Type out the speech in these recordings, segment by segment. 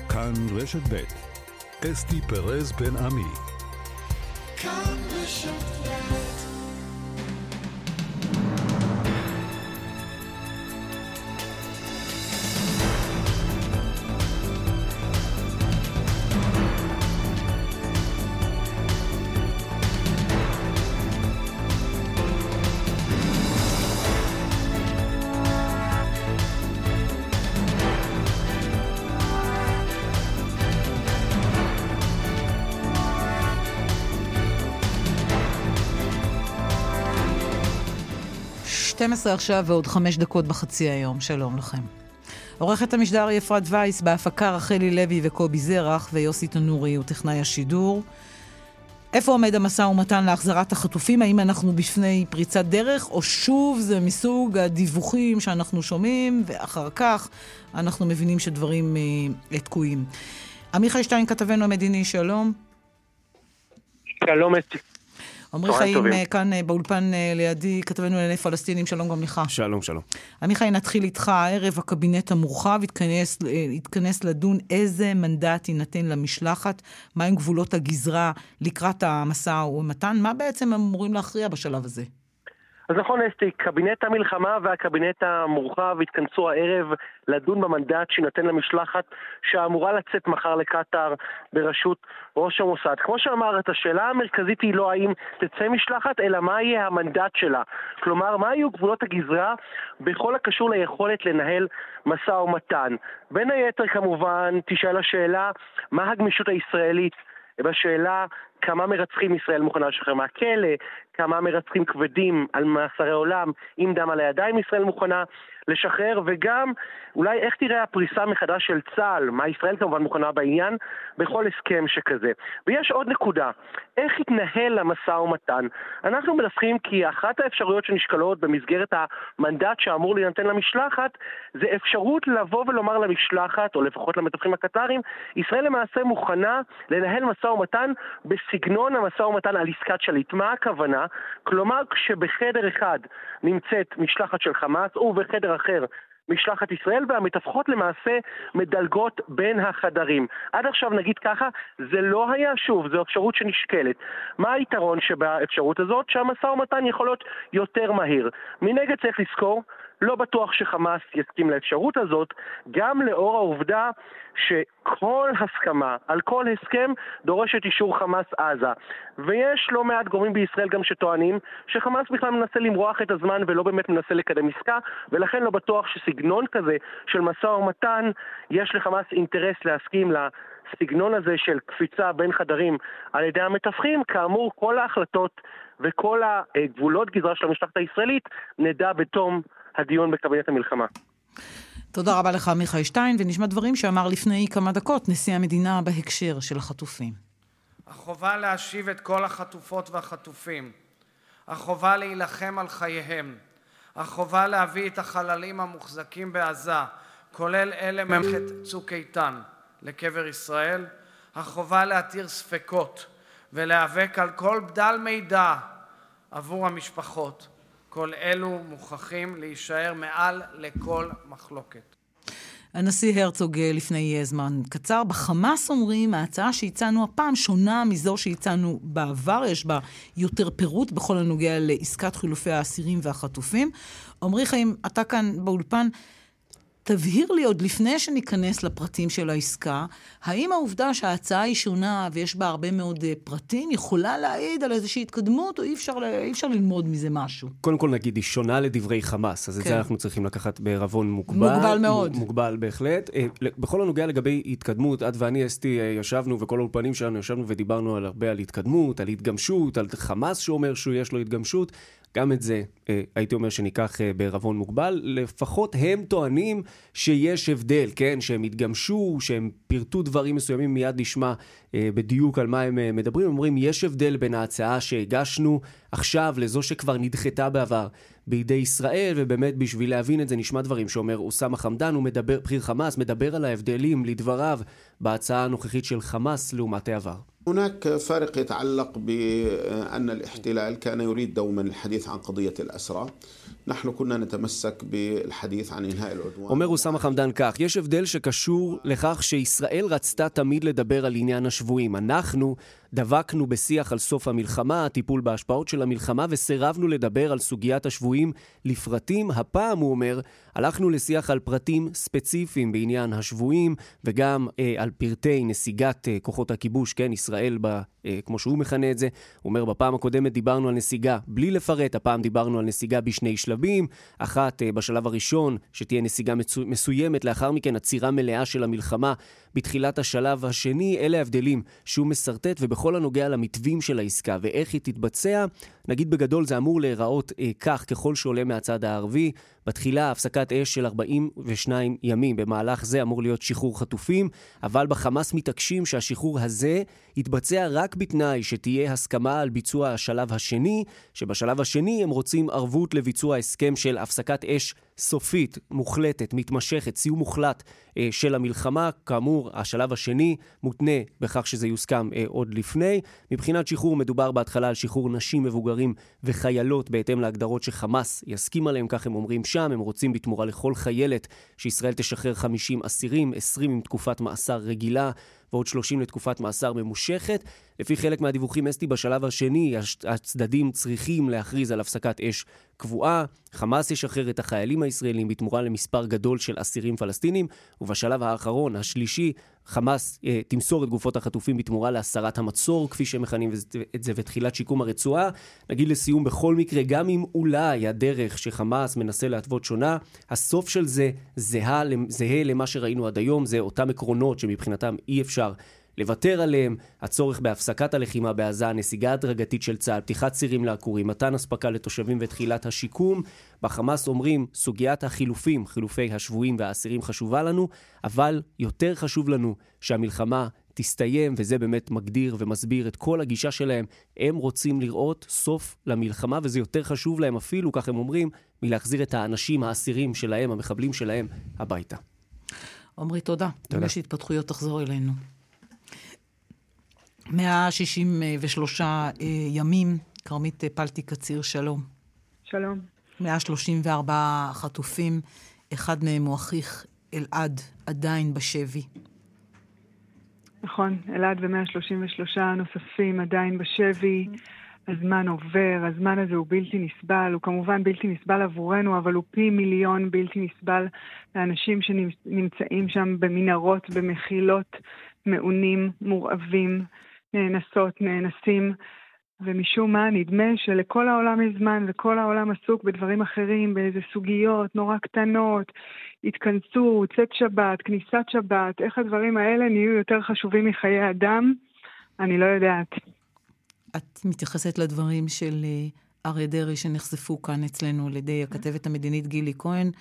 כאן רשת ב' אסתי פרז בן עמי. כאן רשת ב'. עכשיו ועוד 5 דקות בחצי היום. שלום לכם. עורכת המשדר היא אפרת וייס, בהפקה רחלי לוי וקובי זרח, ויוסי תנורי הוא טכנאי השידור. איפה עומד המשא ומתן להחזרת החטופים? האם אנחנו בפני פריצת דרך, או שוב זה מסוג הדיווחים שאנחנו שומעים, ואחר כך אנחנו מבינים שדברים תקועים. עמיחי שטיין, כתבנו המדיני, שלום. שלום אסתי. עמרי חיים כאן באולפן לידי, כתבנו לענייני פלסטינים, שלום גם לך. שלום, שלום. עמיחי, נתחיל איתך. הערב הקבינט המורחב התכנס לדון איזה מנדט יינתן למשלחת, מהם גבולות הגזרה לקראת המשא ומתן, מה בעצם הם אמורים להכריע בשלב הזה? אז נכון אסתי, קבינט המלחמה והקבינט המורחב התכנסו הערב לדון במנדט שיינתן למשלחת שאמורה לצאת מחר לקטר בראשות ראש המוסד. כמו שאמרת, השאלה המרכזית היא לא האם תצא משלחת, אלא מה יהיה המנדט שלה. כלומר, מה יהיו גבולות הגזרה בכל הקשור ליכולת לנהל משא ומתן. בין היתר כמובן תשאל השאלה מה הגמישות הישראלית בשאלה כמה מרצחים ישראל מוכנה לשחרר מהכלא, כמה מרצחים כבדים על מאסרי עולם עם דם על הידיים ישראל מוכנה לשחרר, וגם אולי איך תראה הפריסה מחדש של צה"ל, מה ישראל כמובן מוכנה בעניין, בכל הסכם שכזה. ויש עוד נקודה, איך יתנהל המשא ומתן? אנחנו מנסחים כי אחת האפשרויות שנשקלות במסגרת המנדט שאמור להינתן למשלחת, זה אפשרות לבוא ולומר למשלחת, או לפחות למתווכים הקטרים, ישראל למעשה מוכנה לנהל משא ומתן בסגנון המשא ומתן על עסקת שליט. מה הכוונה? כלומר, כשבחדר אחד נמצאת משלחת של חמאס, ובחדר אחר משלחת ישראל, והמתווכות למעשה מדלגות בין החדרים. עד עכשיו נגיד ככה, זה לא היה שוב, זו אפשרות שנשקלת. מה היתרון שבאפשרות הזאת? שהמשא ומתן יכול להיות יותר מהיר. מנגד צריך לזכור, לא בטוח שחמאס יסכים לאפשרות הזאת, גם לאור העובדה שכל הסכמה על כל הסכם דורשת אישור חמאס עזה. ויש לא מעט גורמים בישראל גם שטוענים שחמאס בכלל מנסה למרוח את הזמן ולא באמת מנסה לקדם עסקה, ולכן לא בטוח שסגנון כזה של משא ומתן יש לחמאס אינטרס להסכים לסגנון הזה של קפיצה בין חדרים על ידי המתווכים. כאמור, כל ההחלטות וכל הגבולות גזרה של המשלחת הישראלית נדע בתום הדיון בקבינט המלחמה. תודה רבה לך עמיחי שטיין, ונשמע דברים שאמר לפני כמה דקות נשיא המדינה בהקשר של החטופים. החובה להשיב את כל החטופות והחטופים, החובה להילחם על חייהם, החובה להביא את החללים המוחזקים בעזה, כולל אלה ממלחמת צוק איתן, לקבר ישראל, החובה להתיר ספקות ולהיאבק על כל בדל מידע עבור המשפחות. כל אלו מוכרחים להישאר מעל לכל מחלוקת. הנשיא הרצוג לפני זמן קצר, בחמאס אומרים, ההצעה שהצענו הפעם שונה מזו שהצענו בעבר, יש בה יותר פירוט בכל הנוגע לעסקת חילופי האסירים והחטופים. עמרי חיים, אתה כאן באולפן, תבהיר לי עוד לפני שניכנס לפרטים של העסקה, האם העובדה שההצעה היא שונה ויש בה הרבה מאוד פרטים, יכולה להעיד על איזושהי התקדמות, או אי אפשר ללמוד מזה משהו? קודם כל נגיד, היא שונה לדברי חמאס, אז את זה אנחנו צריכים לקחת בערבון מוגבל. מוגבל מאוד. מוגבל בהחלט. בכל הנוגע לגבי התקדמות, את ואני אסתי ישבנו, וכל האולפנים שלנו ישבנו ודיברנו הרבה על התקדמות, על התגמשות, על חמאס שאומר שיש לו התגמשות. גם את זה הייתי אומר שניקח בערבון מוגבל. לפחות הם טוענים שיש הבדל, כן? שהם התגמשו, שהם פירטו דברים מסוימים, מיד נשמע בדיוק על מה הם מדברים. הם אומרים, יש הבדל בין ההצעה שהגשנו עכשיו לזו שכבר נדחתה בעבר בידי ישראל, ובאמת בשביל להבין את זה נשמע דברים שאומר אוסמה חמדאן, הוא מדבר, בכיר חמאס, מדבר על ההבדלים לדבריו בהצעה הנוכחית של חמאס לעומת העבר. هناك فارق يتعلق بأن الاحتلال كان يريد دوما الحديث عن قضية الأسرى نحن كنا نتمسك بالحديث عن إنهاء العدوان. אומר אוסאמה חמדאן כך, יש הבדל שקשור לכך שישראל רצתה תמיד לדבר על עניין השבויים. אנחנו דבקנו בשיח על סוף המלחמה, הטיפול בהשפעות של המלחמה, וסירבנו לדבר על סוגיית השבויים לפרטים. הפעם, הוא אומר, הלכנו לשיח על פרטים ספציפיים בעניין השבויים, וגם על פרטי נסיגת כוחות הכיבוש, כן, ישראל, כמו שהוא מכנה את זה. הוא אומר, בפעם הקודמת דיברנו על נסיגה בלי לפרט, הפעם דיברנו על נסיגה בשני שלבים, אחת בשלב הראשון, שתהיה נסיגה מסוימת, לאחר מכן עצירה מלאה של המלחמה בתחילת השלב השני. אלה ההבדלים שהוא מסרטט, ובכל הנוגע למתווים של העסקה ואיך היא תתבצע, נגיד בגדול זה אמור להיראות כך ככל שעולה מהצד הערבי. בתחילה הפסקת אש של 42 ימים, במהלך זה אמור להיות שחרור חטופים, אבל בחמאס מתעקשים שהשחרור הזה יתבצע רק בתנאי שתהיה הסכמה על ביצוע השלב השני, שבשלב השני הם רוצים ערבות לביצוע הסכם של הפסקת אש סופית, מוחלטת, מתמשכת, סיום מוחלט של המלחמה. כאמור, השלב השני מותנה בכך שזה יוסכם עוד לפני. מבחינת שחרור מדובר בהתחלה על שחרור נשים, מבוגרים וחיילות בהתאם להגדרות שחמאס יסכים עליהם, כך הם אומרים שם. הם רוצים בתמורה לכל חיילת שישראל תשחרר 50 אסירים, 20 עם תקופת מאסר רגילה ועוד 30 לתקופת מאסר ממושכת. לפי חלק מהדיווחים, אסתי, בשלב השני הצדדים צריכים להכריז על הפסקת אש קבועה. חמאס ישחרר את החיילים הישראלים בתמורה למספר גדול של אסירים פלסטינים, ובשלב האחרון, השלישי, חמאס תמסור את גופות החטופים בתמורה להסרת המצור, כפי שהם מכנים את זה, ותחילת שיקום הרצועה. נגיד לסיום, בכל מקרה, גם אם אולי הדרך שחמאס מנסה להתוות שונה, הסוף של זה זהה למה שראינו עד היום. זה אותם עקרונות שמבחינתם אי אפשר לוותר עליהם, הצורך בהפסקת הלחימה בעזה, הנסיגה הדרגתית של צה"ל, פתיחת צירים לעקורים, מתן הספקה לתושבים ותחילת השיקום. בחמאס אומרים, סוגיית החילופים, חילופי השבויים והאסירים חשובה לנו, אבל יותר חשוב לנו שהמלחמה תסתיים, וזה באמת מגדיר ומסביר את כל הגישה שלהם. הם רוצים לראות סוף למלחמה, וזה יותר חשוב להם אפילו, כך הם אומרים, מלהחזיר את האנשים, האסירים שלהם, המחבלים שלהם, הביתה. עומרי, תודה. אם יש התפתחויות, תחזור אלינו. 163 ימים, כרמית פלטי קציר, שלום. שלום. 134 חטופים, אחד מהם הוא אחיך אלעד, עדיין בשבי. נכון, אלעד ו133 נוספים עדיין בשבי. הזמן עובר, הזמן הזה הוא בלתי נסבל, הוא כמובן בלתי נסבל עבורנו, אבל הוא פי מיליון בלתי נסבל לאנשים שנמצאים שם במנהרות, במחילות, מעונים, מורעבים, נאנסות, נאנסים, ומשום מה נדמה שלכל העולם יש זמן, וכל העולם עסוק בדברים אחרים, באיזה סוגיות נורא קטנות, התכנסות, צאת שבת, כניסת שבת, איך הדברים האלה נהיו יותר חשובים מחיי אדם, אני לא יודעת. את מתייחסת לדברים של אריה דרעי שנחשפו כאן אצלנו על ידי הכתבת המדינית גילי כהן,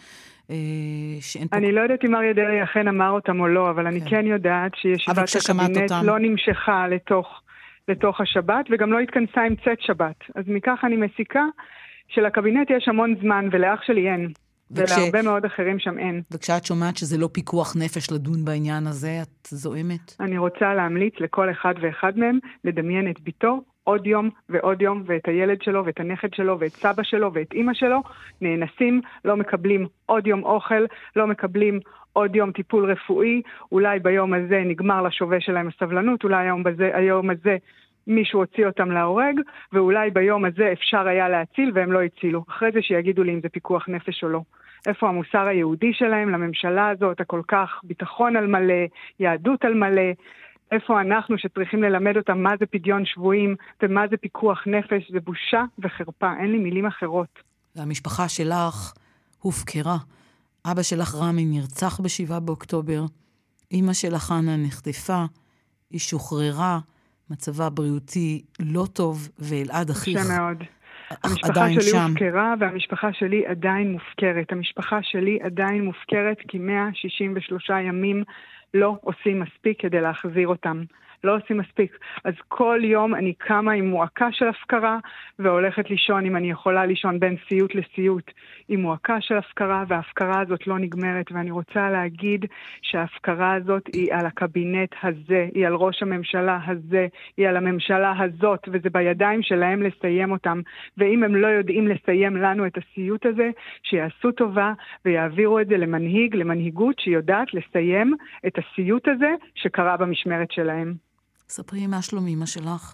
אני לא יודעת אם אריה דרעי אכן אמר אותם או לא, אבל אני כן יודעת שישיבת הקבינט לא נמשכה לתוך השבת, וגם לא התכנסה עם צאת שבת. אז מכך אני מסיקה שלקבינט יש המון זמן, ולאח שלי אין. ולהרבה מאוד אחרים שם אין. וכשאת שומעת שזה לא פיקוח נפש לדון בעניין הזה, את זוהמת? אני רוצה להמליץ לכל אחד ואחד מהם לדמיין את ביתו עוד יום ועוד יום, ואת הילד שלו ואת הנכד שלו ואת סבא שלו ואת אמא שלו, נאנסים, לא מקבלים עוד יום אוכל, לא מקבלים עוד יום טיפול רפואי, אולי ביום הזה נגמר לשווה שלהם הסבלנות, אולי היום הזה מישהו הוציא אותם להורג, ואולי ביום הזה אפשר היה להציל והם לא הצילו. אחרי זה שיגידו לי אם זה פיקוח נפש או לא. איפה המוסר היהודי שלהם לממשלה הזאת, הכל כך ביטחון על מלא, יהדות על מלא, איפה אנחנו שצריכים ללמד אותם מה זה פדיון שבויים ומה זה פיקוח נפש, זה בושה וחרפה, אין לי מילים אחרות. והמשפחה שלך הופקרה. אבא שלך רמי נרצח ב7 באוקטובר, אמא שלך חנה נחטפה, היא שוחררה, מצבה הבריאותי לא טוב, ואלעד אחיך מאוד. המשפחה שלי הופקרה, והמשפחה שלי עדיין מופקרת. המשפחה שלי עדיין מופקרת כי 163 ימים לא עושים מספיק כדי להחזיר אותם. לא עושים מספיק. אז כל יום אני קמה עם מועקה של הפקרה, והולכת לישון, אם אני יכולה לישון בין סיוט לסיוט, עם מועקה של הפקרה, וההפקרה הזאת לא נגמרת, ואני רוצה להגיד שההפקרה הזאת היא על הקבינט הזה, היא על ראש הממשלה הזה, היא על הממשלה הזאת, וזה בידיים שלהם לסיים אותם. ואם הם לא יודעים לסיים לנו את הסיוט הזה, שיעשו טובה ויעבירו את זה למנהיגות שיודעת לסיים את הסיוט הזה שקרה במשמרת שלהם. ספרי מה שלום אמא שלך.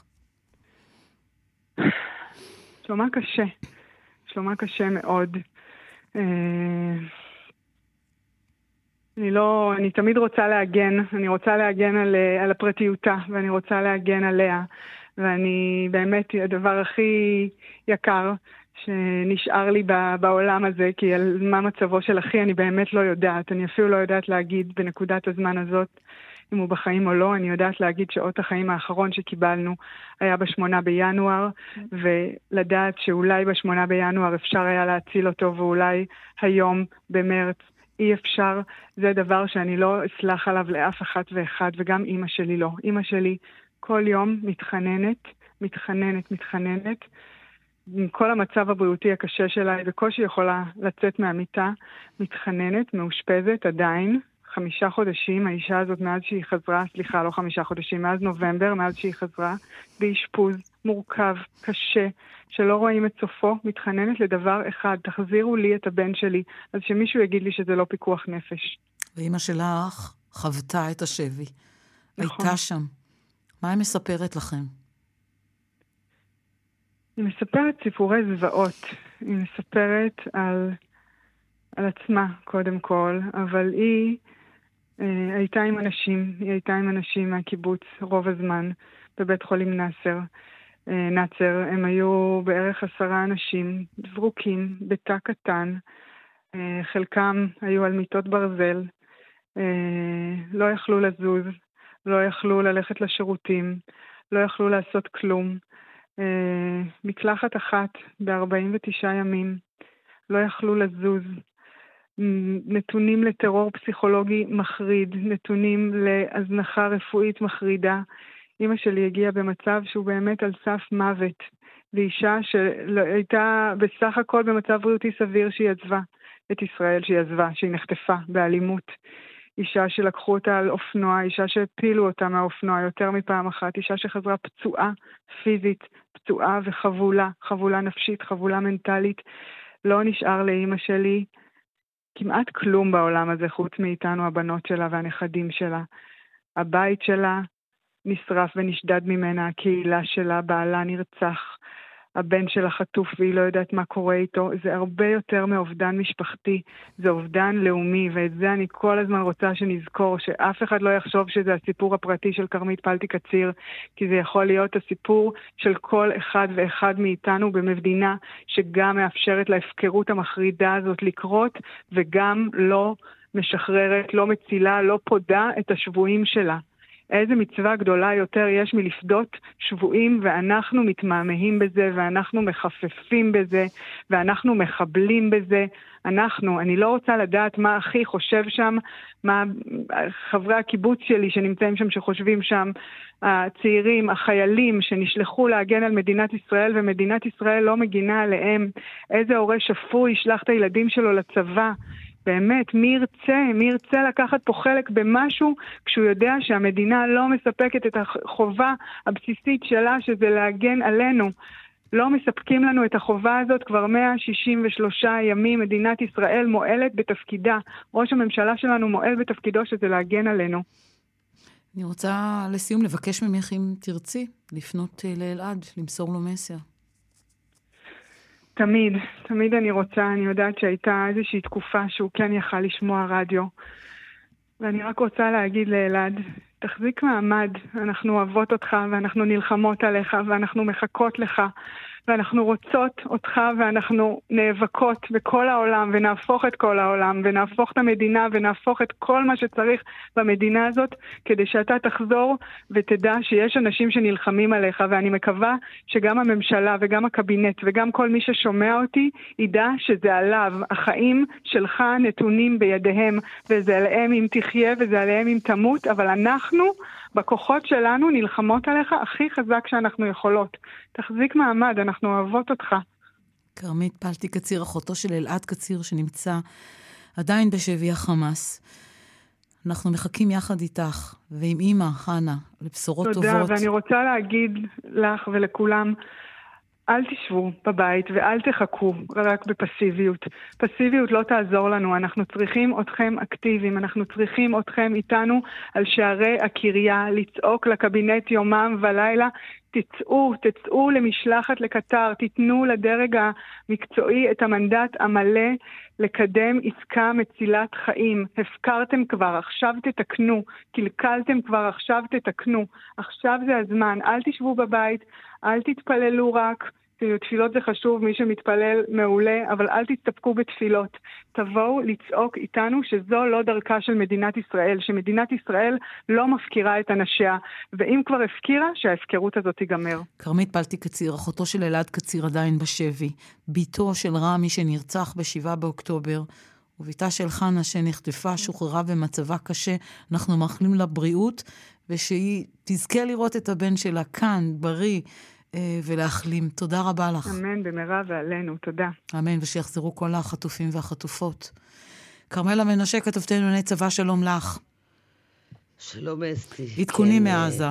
שלומה קשה מאוד. אני תמיד רוצה להגן על הפרטיותה, ואני רוצה להגן עליה, ואני באמת, הדבר הכי יקר שנשאר לי בעולם הזה, כי על מה מצבו של אחי אני באמת לא יודעת, אני אפילו לא יודעת להגיד בנקודת הזמן הזאת, אם הוא בחיים או לא. אני יודעת להגיד שעות החיים האחרון שקיבלנו היה ב8 בינואר, ולדעת שאולי ב8 בינואר אפשר היה להציל אותו, ואולי היום במרץ אי אפשר. זה דבר שאני לא אסלח עליו לאף אחת ואחד, וגם אמא שלי לא. אמא שלי כל יום מתחננת, עם כל המצב הבריאותי הקשה שלה, היא בקושי יכולה לצאת מהמיטה, מתחננת, מאושפזת עדיין, 5 חודשים, האישה הזאת מאז שהיא חזרה, לא 5 חודשים, מאז נובמבר, מאז שהיא חזרה, באשפוז מורכב, קשה, שלא רואים את סופו, מתחננת לדבר אחד, תחזירו לי את הבן שלי, אז שמישהו יגיד לי שזה לא פיקוח נפש. ואמא שלך חוותה את השבי. נכון. הייתה שם. מה היא מספרת לכם? היא מספרת סיפורי זוועות. היא מספרת על עצמה קודם כל, אבל היא הייתה עם אנשים מהקיבוץ רוב הזמן בבית חולים נאצר. הם היו בערך 10 אנשים זרוקים בתא קטן, חלקם היו על מיטות ברזל, לא יכלו לזוז, לא יכלו ללכת לשירותים, לא יכלו לעשות כלום. מקלחת אחת ב49 ימים, לא יכלו לזוז. נתונים לטרור פסיכולוגי מחריד, נתונים להזנחה רפואית מחרידה. אמא שלי הגיעה במצב שהוא באמת על סף מוות, ואישה שהייתה בסך הכל במצב בריאותי סביר שהיא עזבה את ישראל, שהיא נחטפה באלימות. אישה שלקחו אותה על אופנוע, אישה שהפילו אותה מהאופנוע יותר מפעם אחת, אישה שחזרה פצועה פיזית, פצועה וחבולה, חבולה נפשית, חבולה מנטלית. לא נשאר לאמא שלי כמעט כלום בעולם הזה, חוץ מאיתנו הבנות שלה והנכדים שלה. הבית שלה נשרף ונשדד ממנה, הקהילה שלה, בעלה נרצח, הבן שלה חטוף והיא לא יודעת מה קורה איתו. זה הרבה יותר מאובדן משפחתי, זה אובדן לאומי, ואת זה אני כל הזמן רוצה שנזכור, שאף אחד לא יחשוב שזה הסיפור הפרטי של כרמית פלטי קציר, כי זה יכול להיות הסיפור של כל אחד ואחד מאיתנו במדינה שגם מאפשרת להפקרות המחרידה הזאת לקרות, וגם לא משחררת, לא מצילה, לא פודה את השבויים שלה. איזה מצווה גדולה יותר יש מלפדות שבועים, ואנחנו מתמהמהים בזה, ואנחנו מחפפים בזה, ואנחנו מחבלים בזה. אני לא רוצה לדעת מה אחי חושב שם, מה חברי הקיבוץ שלי שנמצאים שם שחושבים שם, הצעירים, החיילים שנשלחו להגן על מדינת ישראל, ומדינת ישראל לא מגינה עליהם. איזה הורה שפוי ישלח את הילדים שלו לצבא. באמת, מי ירצה לקחת פה חלק במשהו כשהוא יודע שהמדינה לא מספקת את החובה הבסיסית שלה, שזה להגן עלינו. לא מספקים לנו את החובה הזאת כבר 163 ימים. מדינת ישראל מועלת בתפקידה. ראש הממשלה שלנו מועל בתפקידו, שזה להגן עלינו. אני רוצה לסיום לבקש ממך, אם תרצי, לפנות לאלעד, למסור לו מסר. תמיד אני רוצה, אני יודעת שהייתה איזושהי תקופה שהוא כן יכל לשמוע רדיו. ואני רק רוצה להגיד לאלעד, תחזיק מעמד, אנחנו אוהבות אותך ואנחנו נלחמות עליך ואנחנו מחכות לך. ואנחנו רוצות אותך, ואנחנו נאבקות בכל העולם, ונהפוך את כל העולם, ונהפוך את המדינה, ונהפוך את כל מה שצריך במדינה הזאת, כדי שאתה תחזור ותדע שיש אנשים שנלחמים עליך, ואני מקווה שגם הממשלה וגם הקבינט וגם כל מי ששומע אותי ידע שזה עליו. החיים שלך נתונים בידיהם, וזה עליהם אם תחיה וזה עליהם אם תמות, אבל אנחנו בכוחות שלנו נלחמות עליך הכי חזק שאנחנו יכולות. תחזיק מעמד, אנחנו אוהבות אותך. כרמית פלטי קציר, אחותו של אלעד קציר שנמצא עדיין בשבי החמאס. אנחנו מחכים יחד איתך ועם אמא חנה לבשורות טובות. תודה, ואני רוצה להגיד לך ולכולם, אל תשבו בבית ואל תחכו רק בפסיביות. פסיביות לא תעזור לנו, אנחנו צריכים אתכם אקטיביים, אנחנו צריכים אתכם איתנו על שערי הקריה, לצעוק לקבינט יומם ולילה, תצאו למשלחת לקטר, תיתנו לדרג המקצועי את המנדט המלא לקדם עסקה מצילת חיים. הפקרתם כבר, עכשיו תתקנו, קלקלתם כבר, עכשיו תתקנו, עכשיו זה הזמן, אל תשבו בבית, אל תתפללו רק, תפילות זה חשוב, מי שמתפלל מעולה, אבל אל תסתפקו בתפילות. תבואו לצעוק איתנו שזו לא דרכה של מדינת ישראל, שמדינת ישראל לא מפקירה את אנשיה, ואם כבר הפקירה, שההפקרות הזאת תיגמר. כרמית פלטי קציר, אחותו של אלעד קציר עדיין בשבי, ביתו של רמי שנרצח ב7 באוקטובר, וביתה של חנה שנחטפה, שוחררה במצבה קשה. אנחנו מאחלים לה בריאות, ושהיא תזכה לראות את הבן שלה כאן, בריא, ולהחלים. תודה רבה לך. אמן, במהרה ועלינו. תודה. אמן, ושיחזרו כל החטופים והחטופות. כרמלה מנשה, כתבתנו לענייני צבא, שלום לך. שלום אסתי. עדכונים מעזה.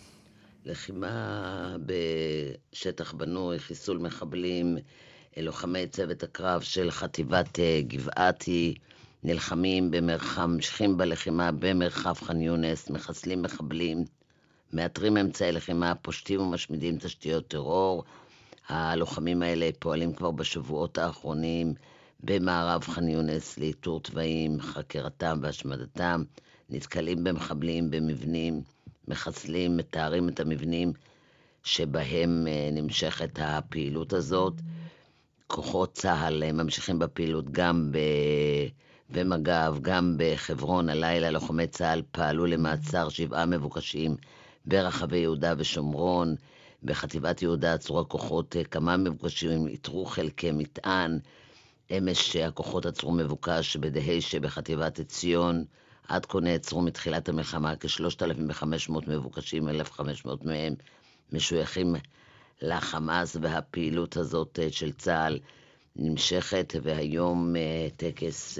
לחימה בשטח בנוי, חיסול מחבלים, לוחמי צוות הקרב של חטיבת גבעתי, נלחמים ממשיכים בלחימה במרחב ח'אן יונס, מחסלים מחבלים, מאתרים אמצעי לחימה, פושטים ומשמידים תשתיות טרור. הלוחמים האלה פועלים כבר בשבועות האחרונים במערב ח'אן יונס לאיתור תוואים, חקירתם והשמדתם, נתקלים במחבלים במבנים, מחסלים, מתארים את המבנים שבהם נמשכת הפעילות הזאת. כוחות צה"ל ממשיכים בפעילות גם במג"ב, גם בחברון. הלילה לוחמי צה"ל פעלו למעצר 7 מבוקשים ברחבי יהודה ושומרון. בחטיבת יהודה עצרו הכוחות כמה מבוקשים, איתרו חלקי מטען. אמש הכוחות עצרו מבוקש בדהיש בחטיבת עציון. עד כה נעצרו מתחילת המלחמה כ-3,500 מבוקשים, 1,500 מהם משויכים לחמאס, והפעילות הזאת של צה"ל נמשכת, והיום טקס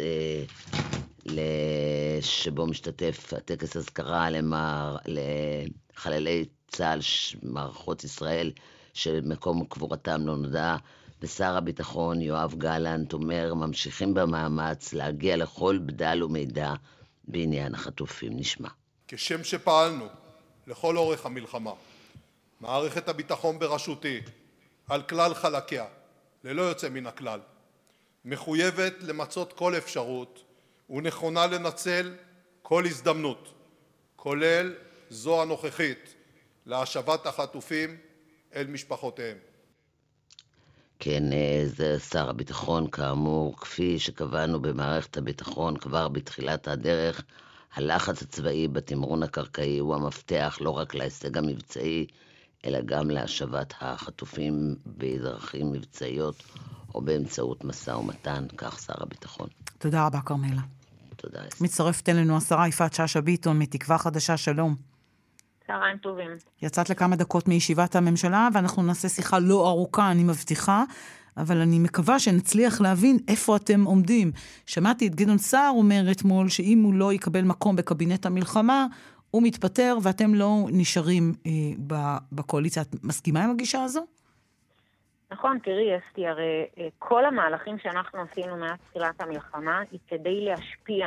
שבו משתתף הטקס הזכרה לחללי צה"ל, מערכות ישראל, שמקום קבורתם לא נודע, ושר הביטחון יואב גלנט אומר, ממשיכים במאמץ להגיע לכל בדל ומידע בעניין החטופים. נשמע. כשם שפעלנו לכל אורך המלחמה, מערכת הביטחון בראשותי, על כלל חלקיה, ללא יוצא מן הכלל, מחויבת למצות כל אפשרות ונכונה לנצל כל הזדמנות, כולל זו הנוכחית, להשבת החטופים אל משפחותיהם. כן, זה שר הביטחון, כאמור, כפי שקבענו במערכת הביטחון כבר בתחילת הדרך, הלחץ הצבאי בתמרון הקרקעי הוא המפתח לא רק להישג המבצעי, אלא גם להשבת החטופים בדרכים מבצעיות או באמצעות משא ומתן, כך שר הביטחון. תודה רבה, כרמלה. תודה. מצטרפת אלינו השרה יפעת שאשא ביטון מתקווה חדשה, שלום. צהריים טובים. יצאת לכמה דקות מישיבת הממשלה, ואנחנו נעשה שיחה לא ארוכה, אני מבטיחה, אבל אני מקווה שנצליח להבין איפה אתם עומדים. שמעתי את גדעון סער אומר אתמול, שאם הוא לא יקבל מקום בקבינט המלחמה, הוא מתפטר ואתם לא נשארים בקואליציה. את מסכימה עם הגישה הזו? נכון, תראי אסתי, הרי כל המהלכים שאנחנו עשינו מאז תחילת המלחמה, היא כדי להשפיע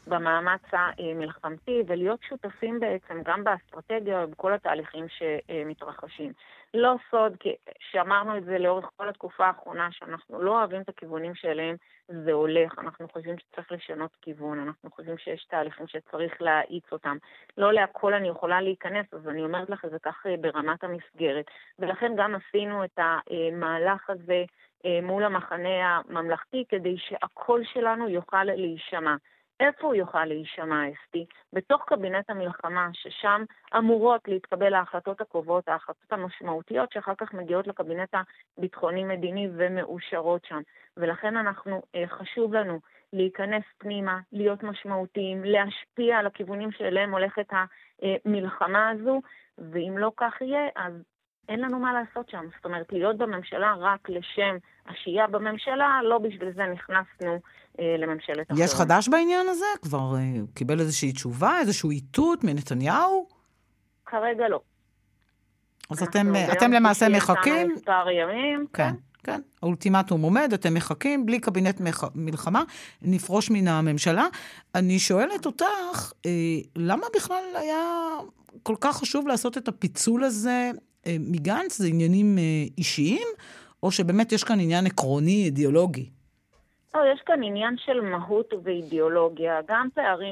במאמץ המלחמתי, ולהיות שותפים בעצם גם באסטרטגיה ובכל התהליכים שמתרחשים. לא סוד, כי שאמרנו את זה לאורך כל התקופה האחרונה, שאנחנו לא אוהבים את הכיוונים שאליהם זה הולך, אנחנו חושבים שצריך לשנות כיוון, אנחנו חושבים שיש תהליכים שצריך להאיץ אותם. לא להכל אני יכולה להיכנס, אז אני אומרת לך זה כך ברמת המסגרת. ולכן גם עשינו את המהלך הזה מול המחנה הממלכתי, כדי שהקול שלנו יוכל להישמע. איפה הוא יוכל להישמע, אסתי? בתוך קבינט המלחמה, ששם אמורות להתקבל ההחלטות הקובעות, ההחלטות המשמעותיות, שאחר כך מגיעות לקבינט הביטחוני-מדיני ומאושרות שם. ולכן חשוב לנו להיכנס פנימה, להיות משמעותיים, להשפיע על הכיוונים שאליהם הולכת המלחמה הזו, ואם לא כך יהיה, אז אין לנו מה לעשות שם. זאת אומרת, להיות בממשלה רק לשם השהייה בממשלה, לא בשביל זה נכנסנו לממשלת אחרת. יש חדש בעניין הזה? כבר קיבל איזושהי תשובה, איזשהו איתות מנתניהו? כרגע לא. אז אתם למעשה מחכים? מספר ימים. כן, כן. האולטימטום עומד, אתם מחכים, בלי קבינט מלחמה, נפרוש מן הממשלה. אני שואלת אותך, למה בכלל היה כל כך חשוב לעשות את הפיצול הזה מגנץ? זה עניינים אישיים, או שבאמת יש כאן עניין עקרוני, אידיאולוגי? יש כאן עניין של מהות ואידיאולוגיה, גם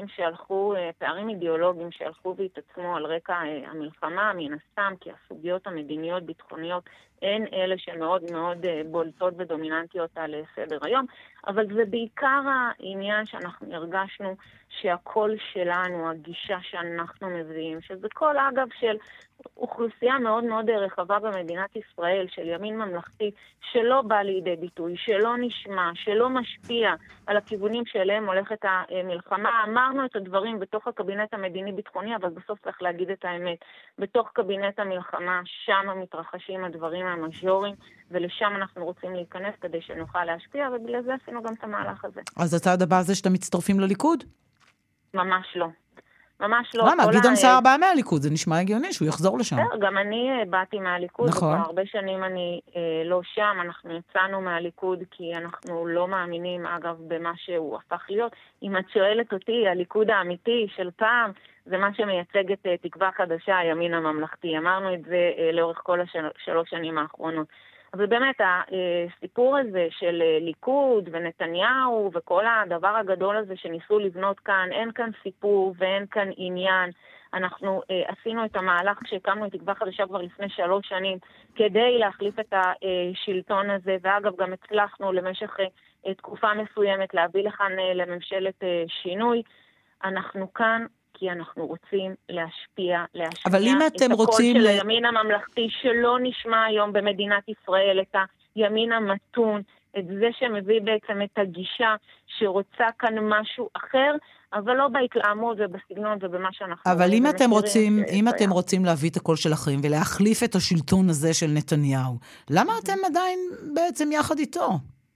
פערים אידיאולוגיים שהלכו והתעצמו על רקע המלחמה, מן הסתם, כי הסוגיות המדיניות, ביטחוניות, הן אלה שמאוד מאוד בולטות ודומיננטיות על סדר היום, אבל זה בעיקר העניין שאנחנו הרגשנו שהקול שלנו, הגישה שאנחנו מביאים, שזה קול אגב של אוכלוסייה מאוד מאוד רחבה במדינת ישראל, של ימין ממלכתי, שלא בא לידי ביטוי, שלא נשמע, שלא משפיע על הכיוונים שאליהם הולכת המלחמה. אמרנו את הדברים בתוך הקבינט המדיני-ביטחוני, אבל בסוף צריך להגיד את האמת. בתוך קבינט המלחמה, שם מתרחשים הדברים המז'וריים, ולשם אנחנו רוצים להיכנס כדי שנוכל להשפיע, ובגלל זה עשינו גם את המהלך הזה. אז הצעד הבא זה שאתם מצטרפים לליכוד? ממש לא. ממש לא. למה? גדעון סער בא מהליכוד, זה נשמע הגיוני שהוא יחזור לשם. גם אני באתי מהליכוד, נכון. וכבר הרבה שנים אני לא שם, אנחנו יצאנו מהליכוד כי אנחנו לא מאמינים, אגב, במה שהוא הפך להיות. אם את שואלת אותי, הליכוד האמיתי של פעם, זה מה שמייצג את תקווה חדשה, הימין הממלכתי. אמרנו את זה לאורך כל 3 שנים האחרונות. אבל באמת, הסיפור הזה של ליכוד ונתניהו וכל הדבר הגדול הזה שניסו לבנות כאן, אין כאן סיפור ואין כאן עניין. אנחנו עשינו את המהלך כשהקמנו את תקווה חדשה כבר לפני 3 שנים, כדי להחליף את השלטון הזה, ואגב גם הצלחנו למשך תקופה מסוימת להביא לכאן לממשלת שינוי. אנחנו כאן כי אנחנו רוצים להשפיע את הקול של הימין הממלכתי שלא נשמע היום במדינת ישראל, את הימין המתון, את זה שמביא בעצם את הגישה שרוצה כאן משהו אחר, אבל לא בהתלהמות ובסגנון ובמה שאנחנו... אבל אם אתם רוצים להביא את הקול שלכם ולהחליף את השלטון הזה של נתניהו, למה אתם עדיין בעצם יחד איתו?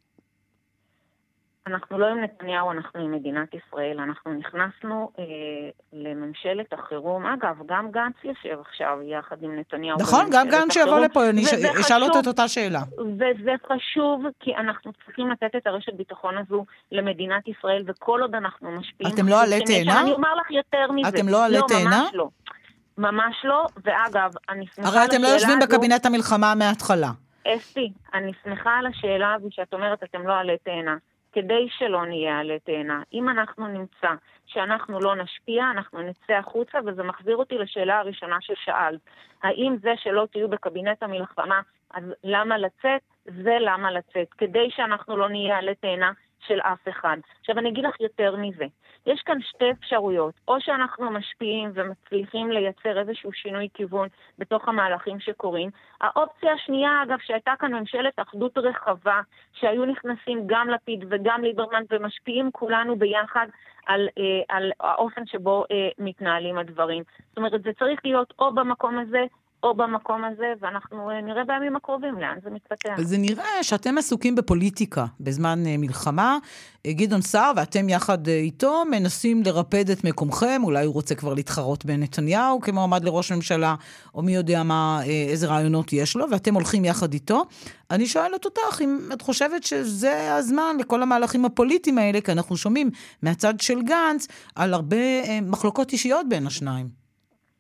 אנחנו לא עם נתניהו, אנחנו עם מדינת ישראל. אנחנו נכנסנו לממשלת החירום. אגב, גם גנץ יושב עכשיו יחד עם נתניהו. נכון, גם גנץ שיבוא לפה, אני אשאל אותו את אותה שאלה. וזה חשוב, כי אנחנו צריכים לתת את הרשת ביטחון הזו למדינת ישראל, וכל עוד אנחנו משפיעים... אתם לא עלי תאנה? אני אומר לך יותר מזה. אתם לא עלי תאנה? ממש לא. ממש לא, ואגב, אני שמחה... הרי אתם לא יושבים בקבינט המלחמה מההתחלה. אסתי, אני שמחה על השאלה הזו שאת אומרת, אתם לא עלי תאנה. כדי שלא נהיה עלי תאנה. אם אנחנו נמצא שאנחנו לא נשפיע, אנחנו נצא החוצה, וזה מחזיר אותי לשאלה הראשונה ששאלת. האם זה שלא תהיו בקבינט המלחמה, אז למה לצאת? זה למה לצאת. כדי שאנחנו לא נהיה עלי תאנה של אף אחד. עכשיו אני אגיד לך יותר מזה. יש כאן 2 אפשרויות. או שאנחנו משפיעים ומצליחים לייצר איזשהו שינוי כיוון בתוך המהלכים שקורים. האופציה השנייה, אגב, שהייתה כאן ממשלת אחדות רחבה, שהיו נכנסים גם לפיד וגם ליברמן ומשפיעים כולנו ביחד על האופן שבו מתנהלים הדברים. זאת אומרת, זה צריך להיות או במקום הזה או במקום הזה, ואנחנו נראה בימים הקרובים לאן זה מתפתח. זה נראה שאתם עסוקים בפוליטיקה בזמן מלחמה. גדעון סער ואתם יחד איתו מנסים לרפד את מקומכם, אולי הוא רוצה כבר להתחרות בנתניהו כמועמד לראש ממשלה, או מי יודע איזה רעיונות יש לו, ואתם הולכים יחד איתו. אני שואלת אותך אם את חושבת שזה הזמן לכל המהלכים הפוליטיים האלה, כי אנחנו שומעים מהצד של גנץ על הרבה מחלוקות אישיות בין השניים.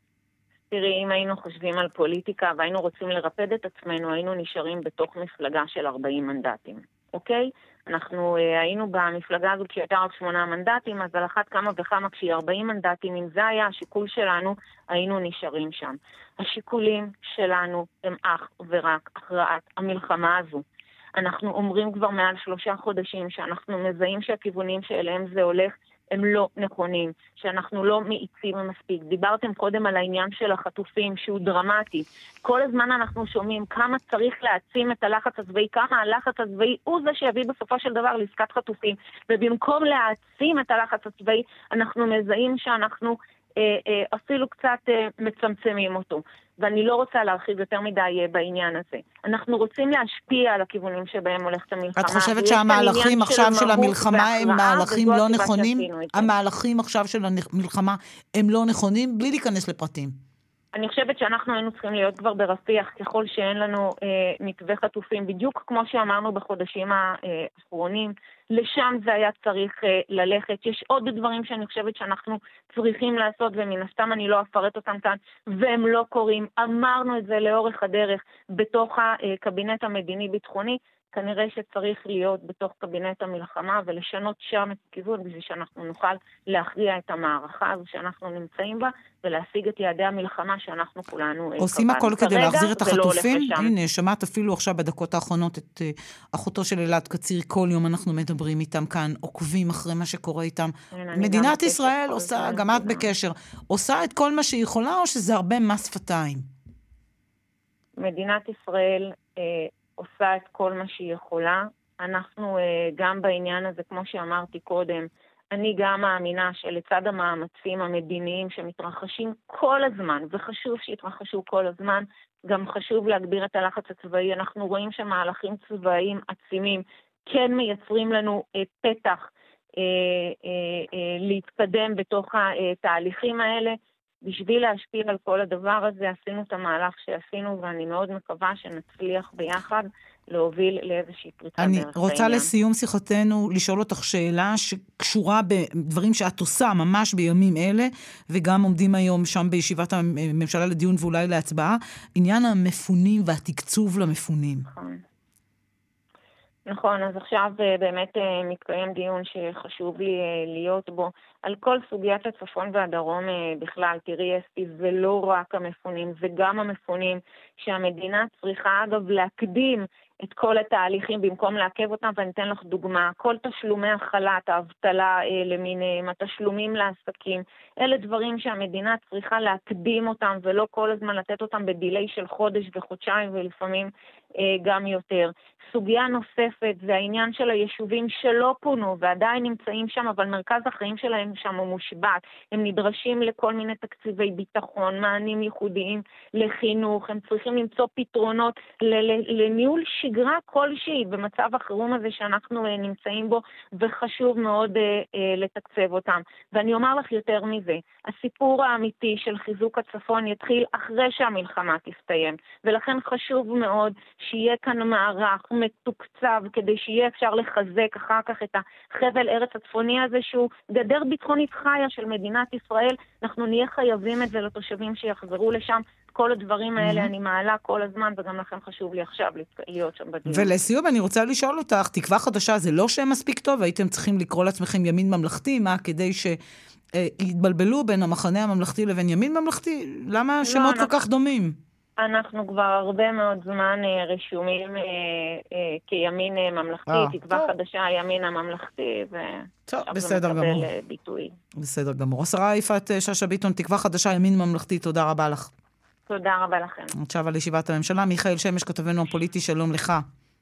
תראי, אם היינו חושבים על פוליטיקה והיינו רוצים לרפד את עצמנו, היינו נשארים בתוך מפלגה של 40 מנדטים, אוקיי? אנחנו היינו במפלגה הזאת כשהייתה רק 8 מנדטים, אז על אחת כמה וכמה כשהיא 40 מנדטים, אם זה היה השיקול שלנו, היינו נשארים שם. השיקולים שלנו הם אך ורק הכרעת המלחמה הזו. אנחנו אומרים כבר מעל 3 חודשים שאנחנו מזהים שהכיוונים שאליהם זה הולך, הם לא נכונים, שאנחנו לא מאיצים מספיק. דיברתם קודם על העניין של החטופים, שהוא דרמטי. כל הזמן אנחנו שומעים כמה צריך להעצים את הלחץ הצבאי, כמה הלחץ הצבאי הוא זה שיביא בסופו של דבר לעסקת חטופים. ובמקום להעצים את הלחץ הצבאי, אנחנו מזהים שאנחנו אפילו קצת מצמצמים אותו. ואני לא רוצה להרחיב יותר מדי בעניין הזה. אנחנו רוצים להשפיע על הכיוונים שבהם הולכת המלחמה. את חושבת שהמהלכים עכשיו של המלחמה הם מהלכים לא נכונים? המהלכים עכשיו של המלחמה הם לא נכונים, בלי להיכנס לפרטים. אני חושבת שאנחנו היינו צריכים להיות כבר ברפיח, ככל שאין לנו מתווה חטופים, בדיוק כמו שאמרנו בחודשים האחרונים, לשם זה היה צריך ללכת. יש עוד דברים שאני חושבת שאנחנו צריכים לעשות, ומן הסתם אני לא אפרט אותם כאן, והם לא קורים. אמרנו את זה לאורך הדרך בתוך הקבינט המדיני-ביטחוני, כנראה שצריך להיות בתוך קבינט המלחמה ולשנות שם את הכיוון, בשביל שאנחנו נוכל להכריע את המערכה הזו שאנחנו נמצאים בה, ולהשיג את יעדי המלחמה שאנחנו כולנו עושים הכל כדי להחזיר את החטופים. הנה, שמעת אפילו עכשיו בדקות האחרונות את אחותו של אלעד קציר, כל יום אנחנו מדברים איתם כאן, עוקבים אחרי מה שקורה איתם. מדינת ישראל עושה, גם את בקשר, עושה את כל מה שהיא יכולה, או שזה הרבה מס שפתיים? מדינת ישראל עושה את כל מה שהיא יכולה. אנחנו גם בעניין הזה, כמו שאמרתי קודם, אני גם מאמינה שלצד המאמצים המדיניים שמתרחשים כל הזמן, וחשוב שיתרחשו כל הזמן, גם חשוב להגביר את הלחץ הצבאי. אנחנו רואים שמהלכים צבאיים עצימים כן מייצרים לנו פתח להתקדם בתוך התהליכים האלה. בשביל להשפיע על כל הדבר הזה, עשינו את המהלך שעשינו, ואני מאוד מקווה שנצליח ביחד להוביל לאיזושהי פריצה דרך בעניין. אני רוצה לסיום שיחתנו לשאול אותך שאלה שקשורה בדברים שאת עושה ממש בימים אלה, וגם עומדים היום שם בישיבת הממשלה לדיון ואולי להצבעה, עניין המפונים והתקצוב למפונים. נכון, אז עכשיו באמת מתקיים דיון שחשוב לי להיות בו על כל סוגיית הצפון והדרום בכלל. תראי אסתי, זה לא רק המפונים, זה גם המפונים שהמדינה צריכה אגב להקדים את כל התהליכים במקום לעכב אותם, ואני אתן לך דוגמה, כל תשלומי החל"ת, האבטלה למיניהם, התשלומים לעסקים, אלה דברים שהמדינה צריכה להקדים אותם ולא כל הזמן לתת אותם בדילי של חודש וחודשיים ולפעמים גם יותר. סוגיה נוספת זה העניין של היישובים שלא פונו ועדיין נמצאים שם, אבל מרכז החיים שלהם שם הוא מושבת. הם נדרשים לכל מיני תקציבי ביטחון, מענים ייחודיים לחינוך, הם צריכים למצוא פתרונות לניהול שגרה כלשהי במצב החירום הזה שאנחנו נמצאים בו, וחשוב מאוד לתקצב אותם. ואני אומר לך יותר מזה, הסיפור האמיתי של חיזוק הצפון יתחיל אחרי שהמלחמה תסתיים, ולכן חשוב מאוד שיהיה כאן מערך מתוקצב כדי שיהיה אפשר לחזק אחר כך את החבל ארץ הצפוני הזה שהוא גדר ביטחונית חיה של מדינת ישראל. אנחנו נהיה חייבים את זה לתושבים שיחזרו לשם. כל הדברים האלה אני מעלה כל הזמן, וגם לכם חשוב לי עכשיו להיות שם בדיון. ולסיום אני רוצה לשאול אותך, תקווה חדשה זה לא שם מספיק טוב, הייתם צריכים לקרוא לעצמכם ימין ממלכתי, מה כדי שיתבלבלו בין המחנה הממלכתי לבין ימין ממלכתי? למה שמות כל כך דומים? אנחנו כבר הרבה מאוד זמן רשומים כימין ממלכתי, תקווה חדשה, הימין הממלכתי, ועכשיו זה מקבל ביטוי. בסדר גמור. השרה יפעת שאשא ביטון, תקווה חדשה, ימין ממלכתי, תודה רבה לך. תודה רבה לכם. עכשיו על ישיבת הממשלה, מיכאל שמש, כתבנו הפוליטי, שלום לך.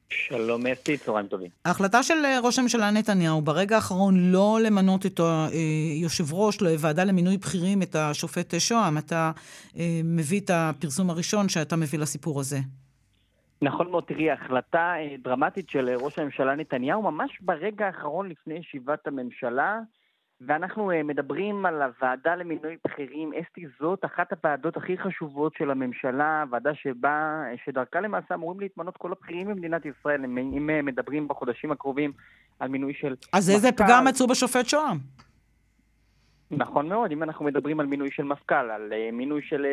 שלום אסתי, צהריים טובים. ההחלטה של ראש הממשלה נתניהו ברגע האחרון לא למנות את יושב ראש לוועדה למינוי בכירים, את השופט שוהם, אתה מביא את הפרסום הראשון שאתה מביא לסיפור הזה. נכון מאוד, תראי, החלטה דרמטית של ראש הממשלה נתניהו ממש ברגע האחרון לפני ישיבת הממשלה, ואנחנו מדברים על הוועדה למינוי בכירים. אסתי, זאת אחת הוועדות הכי חשובות של הממשלה, ועדה שדרכה למעשה אמורים להתמנות כל הבכירים במדינת ישראל, אם מדברים בחודשים הקרובים על מינוי של... אז איזה פגם מצאו בשופט שוהם? נכון מאוד, אם אנחנו מדברים על מינוי של מפכ"ל, על מינוי של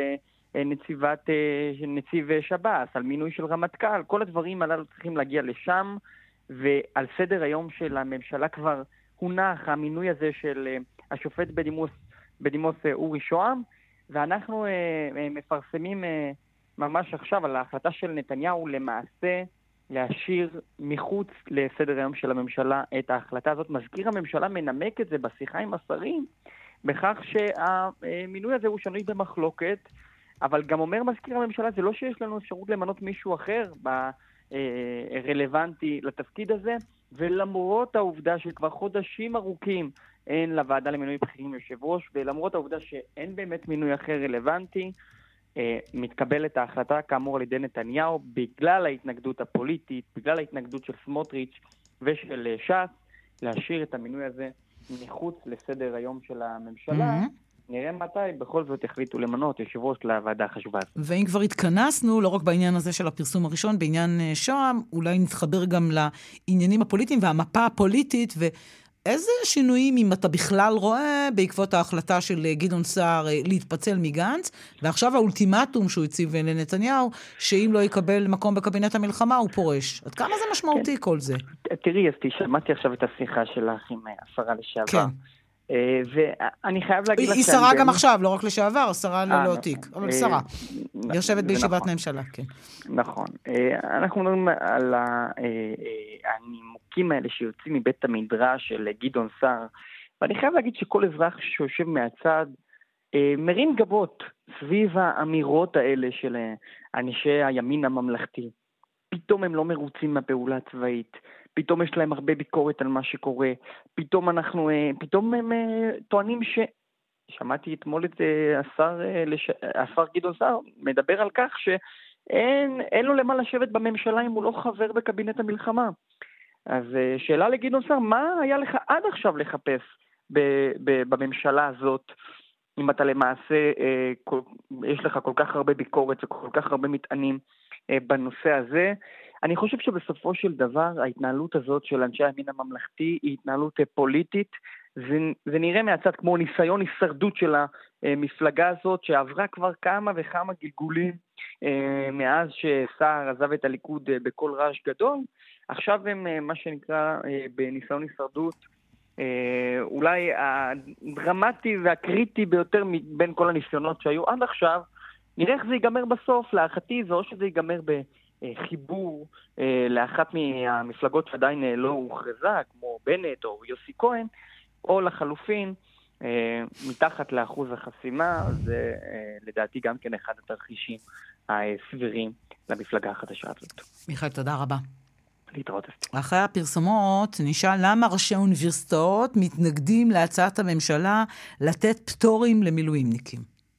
נציב שב"ס, על מינוי של רמטכ"ל, כל הדברים הללו צריכים להגיע לשם, ועל סדר היום של הממשלה כבר הונח המינוי הזה של השופט בדימוס אורי שוהם, ואנחנו מפרסמים ממש עכשיו על ההחלטה של נתניהו למעשה להשאיר מחוץ לסדר היום של הממשלה את ההחלטה הזאת. מזכיר הממשלה מנמק את זה בשיחה עם השרים, בכך שהמינוי הזה הוא שנוי במחלוקת, אבל גם אומר מזכיר הממשלה, זה לא שיש לנו אפשרות למנות מישהו אחר רלוונטי לתפקיד הזה, ולמרות העובדה שכבר חודשים ארוכים אין לוועדה למינוי בכירים יושב ראש, ולמרות העובדה שאין באמת מינוי אחר רלוונטי, מתקבלת ההחלטה כאמור על ידי נתניהו, בגלל ההתנגדות הפוליטית, בגלל ההתנגדות של סמוטריץ' ושל ש"ס, להשאיר את המינוי הזה מחוץ לסדר היום של הממשלה. נראה מתי בכל זאת החליטו למנות יושב ראש לוועדה החשובה הזאת. ואם כבר התכנסנו, לא רק בעניין הזה של הפרסום הראשון, בעניין שוהם, אולי נתחבר גם לעניינים הפוליטיים והמפה הפוליטית, ואיזה שינויים, אם אתה בכלל רואה, בעקבות ההחלטה של גדעון סער להתפצל מגנץ, ועכשיו האולטימטום שהוא הציב לנתניהו, שאם לא יקבל מקום בקבינט המלחמה, הוא פורש. עד כמה זה משמעותי כל זה? תראי, אז שמעתי עכשיו את השיחה שלך עם השרה לשעבר. כן. ואני חייב להגיד לך... היא שרה גם עכשיו, לא רק לשעבר, שרה ללא תיק, אבל שרה. יושבת בישיבת ממשלה, כן. נכון. אנחנו מדברים על הנימוקים האלה שיוצאים מבית המדרש של גדעון סער, ואני חייב להגיד שכל אזרח שיושב מהצד מרים גבות סביב האמירות האלה של אנשי הימין הממלכתי. פתאום הם לא מרוצים מהפעולה הצבאית, פתאום יש להם הרבה ביקורת על מה שקורה, פתאום הם טוענים שמעתי אתמול את השר גדעון סער מדבר על כך שאין לו למה לשבת בממשלה אם הוא לא חבר בקבינט המלחמה. אז שאלה לגדעון סער, מה היה לך עד עכשיו לחפש בממשלה הזאת, אם אתה למעשה, יש לך כל כך הרבה ביקורת וכל כך הרבה מטענים בנושא הזה. אני חושב שבסופו של דבר ההתנהלות הזאת של אנשי הימין הממלכתי היא התנהלות פוליטית. זה נראה מהצד כמו ניסיון הישרדות של המפלגה הזאת, שעברה כבר כמה וכמה גלגולים מאז שסער עזב את הליכוד בכל רעש גדול. עכשיו הם מה שנקרא בניסיון הישרדות, אולי הדרמטי והקריטי ביותר בין כל הניסיונות שהיו עד עכשיו. נראה איך זה ייגמר בסוף. להערכתי זה או שזה ייגמר בחיבור לאחת מהמפלגות שעדיין לא הוכרזה, כמו בנט או יוסי כהן, או לחלופין מתחת לאחוז החסימה. זה לדעתי גם כן אחד התרחישים הסבירים למפלגה החדשה הזאת. מיכאל, תודה רבה. להתראות. אחרי הפרסומות נשאל למה ראשי האוניברסיטאות מתנגדים להצעת הממשלה לתת פטורים למילואימניקים.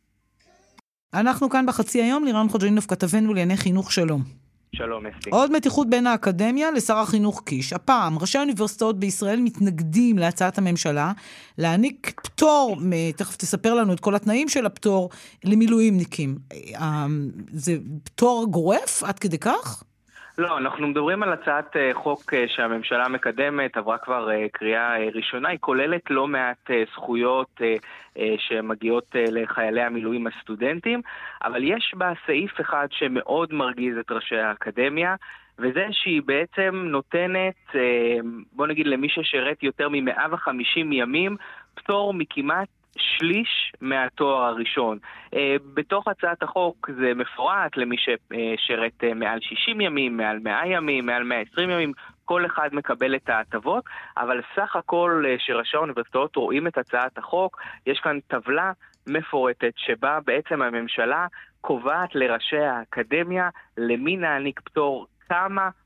אנחנו כאן בחצי היום, לירן חוג'ינוב כתבנו לענייני חינוך. שלום. שלום, אסתי. עוד מתיחות בין האקדמיה לשר החינוך קיש. הפעם, ראשי האוניברסיטאות בישראל מתנגדים להצעת הממשלה להעניק פטור, תכף תספר לנו את כל התנאים של הפטור, למילואימניקים. זה פטור גורף עד כדי כך? לא, אנחנו מדברים על הצעת חוק שהממשלה מקדמת, עברה כבר קריאה ראשונה, היא כוללת לא מעט זכויות שמגיעות לחיילי המילואים הסטודנטים, אבל יש בה סעיף אחד שמאוד מרגיז את ראשי האקדמיה, וזה שהיא בעצם נותנת, בוא נגיד למי ששרת יותר מ-150 ימים, פטור מכמעט שליש מהתואר הראשון. בתוך הצעת החוק זה מפורט למי ששרת מעל 60 ימים, מעל 100 ימים, מעל 120 ימים, כל אחד מקבל את ההטבות, אבל סך הכל שראשי האוניברסיטאות רואים את הצעת החוק, יש כאן טבלה מפורטת שבה בעצם הממשלה קובעת לראשי האקדמיה למי נעניק פטור, כמה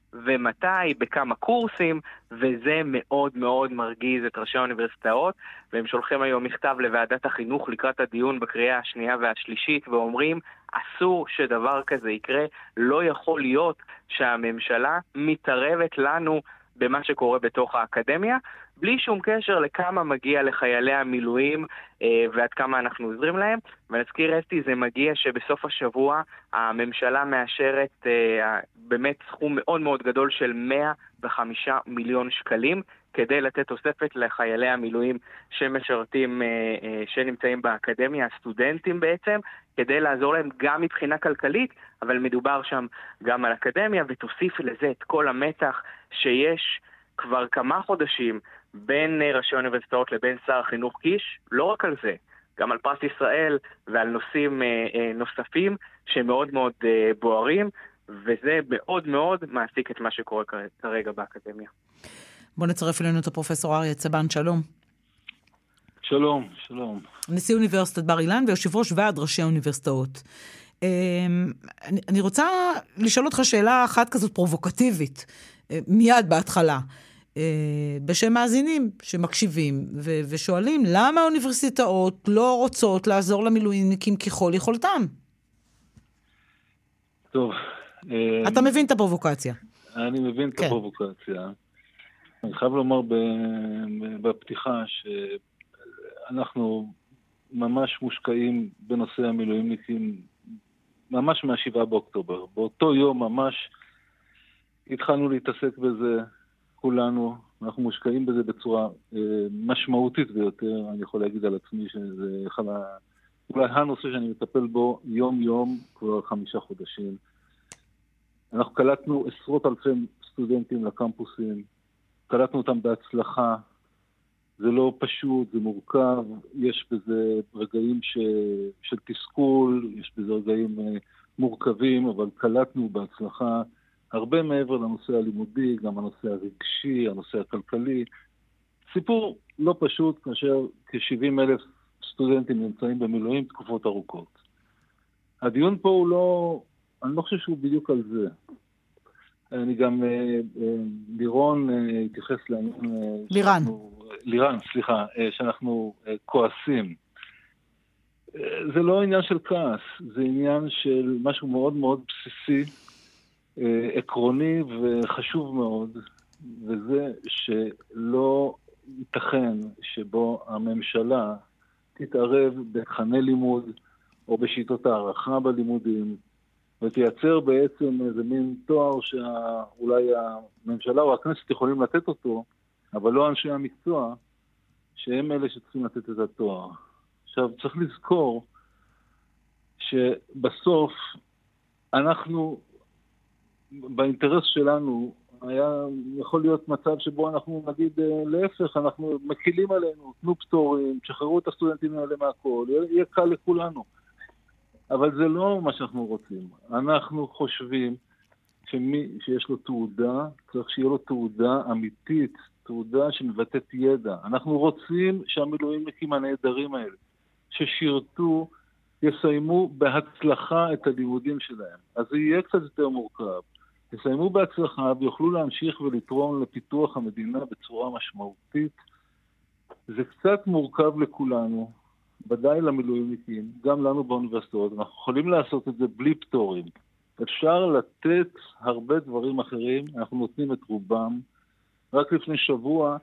ומתי, בכמה קורסים, וזה מאוד מאוד מרגיז את ראשי האוניברסיטאות, והם שולחים היום מכתב לוועדת החינוך לקראת הדיון בקריאה השנייה והשלישית, ואומרים, אסור שדבר כזה יקרה, לא יכול להיות שהממשלה מתערבת לנו במה שקורה בתוך האקדמיה, בלי שום קשר לכמה מגיע לחיילי המילואים ועד כמה אנחנו עוזרים להם. ונזכיר אסתי, זה מגיע שבסוף השבוע הממשלה מאשרת באמת סכום מאוד מאוד גדול של 105 מיליון שקלים, כדי לתת תוספת לחיילי המילואים שמשרתים, שנמצאים באקדמיה, הסטודנטים בעצם, כדי לעזור להם גם מבחינה כלכלית, אבל מדובר שם גם על אקדמיה, ותוסיף לזה את כל המתח שיש כבר כמה חודשים בין ראשי האוניברסיטאות לבין שר החינוך קיש, לא רק על זה, גם על פרס ישראל ועל נושאים נוספים שמאוד מאוד בוערים, וזה מאוד מאוד מעסיק את מה שקורה כרגע באקדמיה. בוא נצרף אלינו את הפרופסור אריה צבן, שלום. שלום, שלום. נשיא אוניברסיטת בר אילן ויושב ראש ועד ראשי האוניברסיטאות. אני רוצה לשאול אותך שאלה אחת כזאת פרובוקטיבית, מיד בהתחלה, בשם מאזינים שמקשיבים ושואלים, למה האוניברסיטאות לא רוצות לעזור למילואימניקים ככל יכולתם? טוב. אתה מבין את הפרובוקציה? אני מבין את הפרובוקציה. אני חייב לומר בפתיחה שאנחנו ממש מושקעים בנושא המילואימניקים, ממש מה-7 באוקטובר. באותו יום ממש התחלנו להתעסק בזה כולנו, אנחנו מושקעים בזה בצורה משמעותית ביותר. אני יכול להגיד על עצמי שזה אולי הנושא שאני מטפל בו יום-יום כבר 5 חודשים. אנחנו קלטנו עשרות אלפי סטודנטים לקמפוסים, קלטנו אותם בהצלחה, זה לא פשוט, זה מורכב, יש בזה רגעים של תסכול, יש בזה רגעים מורכבים, אבל קלטנו בהצלחה הרבה מעבר לנושא הלימודי, גם הנושא הרגשי, הנושא הכלכלי. סיפור לא פשוט כאשר כ-70,000 סטודנטים נמצאים במילואים תקופות ארוכות. הדיון פה הוא לא, אני לא חושב שהוא בדיוק על זה. אני גם, לירון התייחס לעניין... לירן, סליחה, שאנחנו כועסים. זה לא עניין של כעס, זה עניין של משהו מאוד מאוד בסיסי, עקרוני וחשוב מאוד, וזה שלא ייתכן שבו הממשלה תתערב בתכני לימוד או בשיטות הערכה בלימודים, ותייצר בעצם איזה מין תואר שאולי הממשלה או הכנסת יכולים לתת אותו, אבל לא אנשי המקצוע, שהם אלה שצריכים לתת את התואר. עכשיו, צריך לזכור שבסוף אנחנו, באינטרס שלנו, יכול להיות מצב שבו אנחנו נגיד להפך, אנחנו מקילים עלינו, תנו פטורים, תשחררו את הסטודנטים האלה מהכל, יהיה קל לכולנו. אבל זה לא מה שאנחנו רוצים. אנחנו חושבים שמי שיש לו תעודה, צריך שיהיה לו תעודה אמיתית, תעודה שמבטאת ידע. אנחנו רוצים שהמילואימניקים הנהדרים האלה, ששירתו, יסיימו בהצלחה את הלימודים שלהם. אז זה יהיה קצת יותר מורכב. יסיימו בהצלחה ויוכלו להמשיך ולתרום לפיתוח המדינה בצורה משמעותית. זה קצת מורכב לכולנו, ודאי למילואימניקים, גם לנו באוניברסיטאות. אנחנו יכולים לעשות את זה בלי פטורים. אפשר לתת הרבה דברים אחרים, אנחנו נותנים את רובם. רק לפני שבוע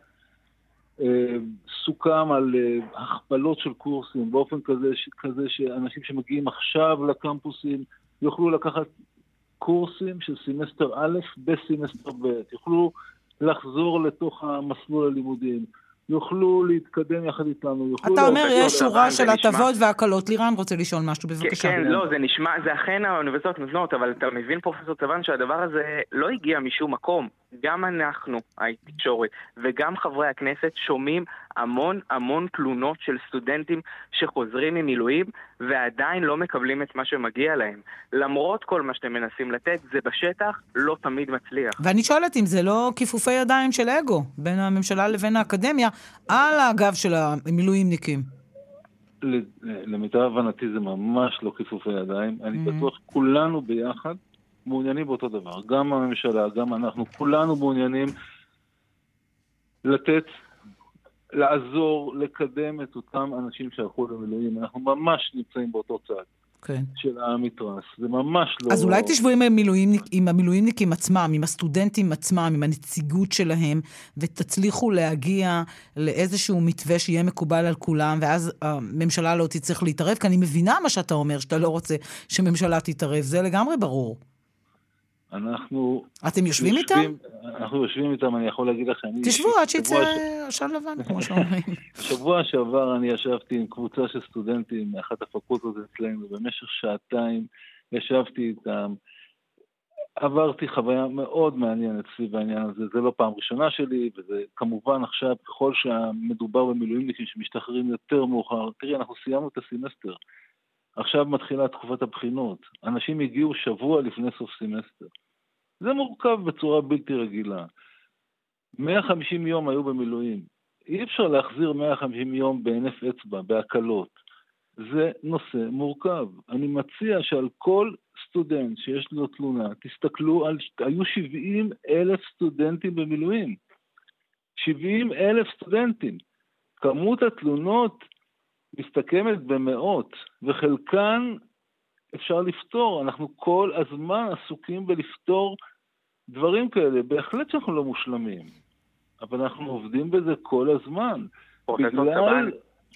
סוכם על הכפלות של קורסים, באופן כזה שאנשים שמגיעים עכשיו לקמפוסים יוכלו לקחת קורסים של סמסטר א' בסמסטר ב', יוכלו לחזור לתוך המסלול הלימודים, יוכלו להתקדם יחד איתנו. אתה אומר, יש שורה של הטבות והקלות. לירן רוצה לשאול משהו, בבקשה. כן, לא, זה נשמע, זה אכן האוניברסיטאות נותנות, אבל אתה מבין, פרופסור צבן, שהדבר הזה לא הגיע משום מקום. גם אנחנו, התקשורת, וגם חברי הכנסת שומעים המון תלונות של סטודנטים שחוזרים ממילואים, ועדיין לא מקבלים את מה שמגיע להם. למרות כל מה שאתם מנסים לתת, זה בשטח לא תמיד מצליח. ואני שואלת אם זה לא כיפופי ידיים של אגו, בין הממשלה לבין האקדמיה, על הגב של המילואימניקים. למיטב הבנתי זה ממש לא כיפופי ידיים. אני בטוח כולנו ביחד מעוניינים באותו דבר. גם הממשלה, גם אנחנו, כולנו מעוניינים לעזור, לקדם את אותם אנשים שהלכו למילואים. אנחנו ממש נמצאים באותו צד. כן. של המתרס. זה ממש לא... אז אולי תשבו עם המילואימניקים עצמם, עם הסטודנטים עצמם, עם הנציגות שלהם, ותצליחו להגיע לאיזשהו מתווה שיהיה מקובל על כולם, ואז הממשלה לא תצטרך להתערב, כי אני מבינה מה שאתה אומר, שאתה לא רוצה שממשלה תתערב. זה לגמרי ברור. אתם יושבים איתם? אנחנו יושבים איתם, אני יכול להגיד לכם. תשבו עד שיצא עשן לבן, כמו שאומרים. שבוע שעבר אני ישבתי עם קבוצה של סטודנטים מאחת הפקולטות אצלנו, במשך שעתיים ישבתי איתם, עברתי חוויה מאוד מעניינת סביב העניין הזה, זה לא פעם ראשונה שלי, וזה כמובן עכשיו, ככל שמדובר במילואימניקים שמשתחררים יותר מאוחר, תראי, אנחנו סיימנו את הסמסטר, עכשיו מתחילה תקופת הבחינות, אנשים הגיעו שבוע לפני סוף סמסטר, זה מורכב בצורה בלתי רגילה. 150 יום היו במילואים. אי אפשר להחזיר 150 יום בהינף אצבע, בהקלות. זה נושא מורכב. אני מציע שעל כל סטודנט שיש לו תלונה, תסתכלו היו 70,000 סטודנטים במילואים. 70,000 סטודנטים. כמות התלונות מסתכמת במאות, וחלקן אפשר לפתור. אנחנו כל הזמן עסוקים בלפתור דברים כאלה. בהחלט שאנחנו לא מושלמים, אבל אנחנו עובדים בזה כל הזמן. בגלל...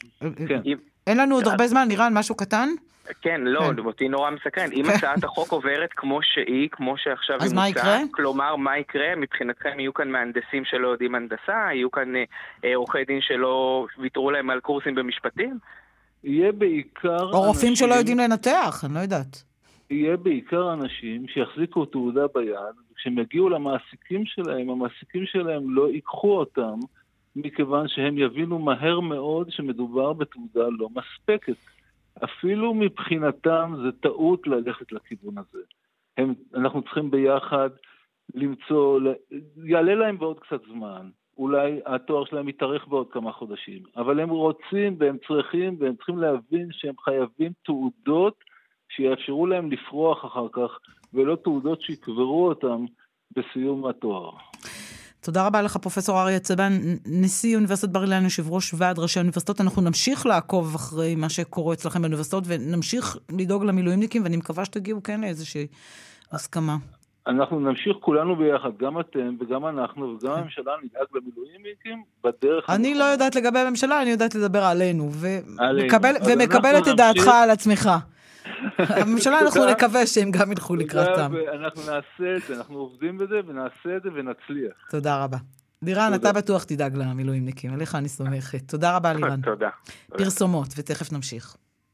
אין לנו עוד הרבה זמן, נירן, משהו קטן? כן, לא, אותי נורא מסקרן. אם הצעת החוק עוברת כמו שהיא, כמו שעכשיו היא מוצעת, כלומר, מה יקרה? מבחינתכם יהיו כאן מהנדסים שלא יודעים הנדסה, יהיו כאן עורכי דין שלא ויתרו להם על קורסים במשפטים? יהיה בעיקר... או רופאים שלא יודעים לנתח, אני לא יודעת. יהיה בעיקר אנשים שיחזיקו תעודה ביד, כשהם יגיעו למעסיקים שלהם, המעסיקים שלהם לא ייקחו אותם, מכיוון שהם יבינו מהר מאוד שמדובר בתעודה לא מספקת. אפילו מבחינתם זה טעות ללכת לכיוון הזה. אנחנו צריכים ביחד למצוא, יעלה להם בעוד קצת זמן, אולי התואר שלהם יתארך בעוד כמה חודשים, אבל הם רוצים והם צריכים להבין שהם חייבים תעודות שיאפשרו להם לפרוח אחר כך, ולא תעודות שיקברו אותם בסיום התואר. תודה רבה לך, פרופסור אריה צבן, נשיא אוניברסיטת בר אילן, יושב ראש ועד ראשי האוניברסיטאות. אנחנו נמשיך לעקוב אחרי מה שקורה אצלכם באוניברסיטאות, ונמשיך לדאוג למילואימניקים, ואני מקווה שתגיעו כן לאיזושהי הסכמה. אנחנו נמשיך כולנו ביחד, גם אתם וגם אנחנו, וגם הממשלה נדאג למילואימניקים בדרך... אני לא יודעת לגבי הממשלה, אני יודעת לדבר עלינו, ומקבלת את דעתך על עצמך. הממשלה אנחנו נקווה שהם גם ילכו לקראתם. אנחנו נעשה את זה, אנחנו עובדים בזה ונעשה את זה ונצליח. תודה רבה. לירן, אתה בטוח תדאג למילואימניקים, עליך אני סומכת. תודה רבה לירן. תודה. פרסומות, ותכף נמשיך.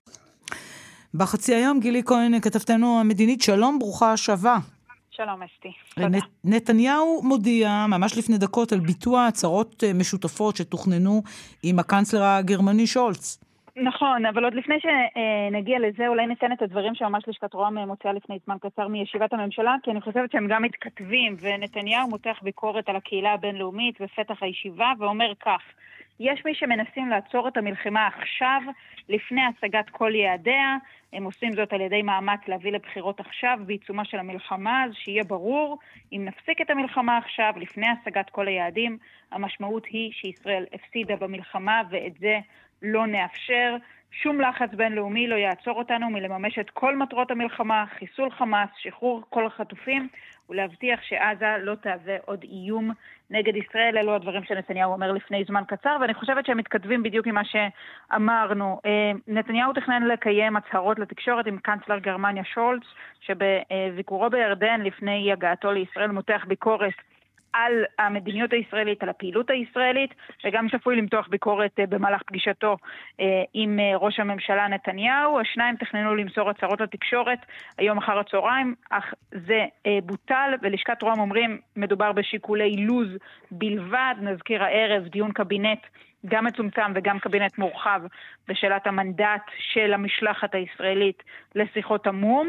בחצי היום גילי כהן, כתבתנו המדינית, שלום, ברוכה השבה. שלום אסתי. תודה. נתניהו מודיע ממש לפני דקות על ביטוע הצהרות משותפות שתוכננו עם הקנצלר הגרמני שולץ. נכון, אבל עוד לפני שנגיע לזה, אולי ניתן את הדברים שממש לשכת רוה"מ מוציאה לפני זמן קצר מישיבת הממשלה, כי אני חושבת שהם גם מתכתבים, ונתניהו מותח ביקורת על הקהילה הבינלאומית בפתח הישיבה, ואומר כך, יש מי שמנסים לעצור את המלחמה עכשיו, לפני השגת כל יעדיה, הם עושים זאת על ידי מאמץ להביא לבחירות עכשיו, בעיצומה של המלחמה, אז שיהיה ברור, אם נפסיק את המלחמה עכשיו, לפני השגת כל היעדים, המשמעות היא שישראל הפסידה במלחמה, ואת זה לא נאפשר. שום לחץ בינלאומי לא יעצור אותנו מלממש את כל מטרות המלחמה, חיסול חמאס, שחרור כל החטופים, ולהבטיח שעזה לא תהווה עוד איום נגד ישראל. אלו הדברים שנתניהו אומר לפני זמן קצר, ואני חושבת שהם מתכתבים בדיוק עם מה שאמרנו. נתניהו תכנן לקיים הצהרות לתקשורת עם קנצלר גרמניה שולץ, שבביקורו בירדן לפני הגעתו לישראל מותח ביקורת על המדיניות הישראלית, על הפעילות הישראלית, וגם שפוי למתוח ביקורת במהלך פגישתו עם ראש הממשלה נתניהו. השניים תכננו למסור הצהרות לתקשורת היום אחר הצהריים, אך זה בוטל, ולשכת רוה"מ אומרים מדובר בשיקולי לוז בלבד. נזכיר הערב דיון קבינט גם מצומצם וגם קבינט מורחב בשאלת המנדט של המשלחת הישראלית לשיחות המום,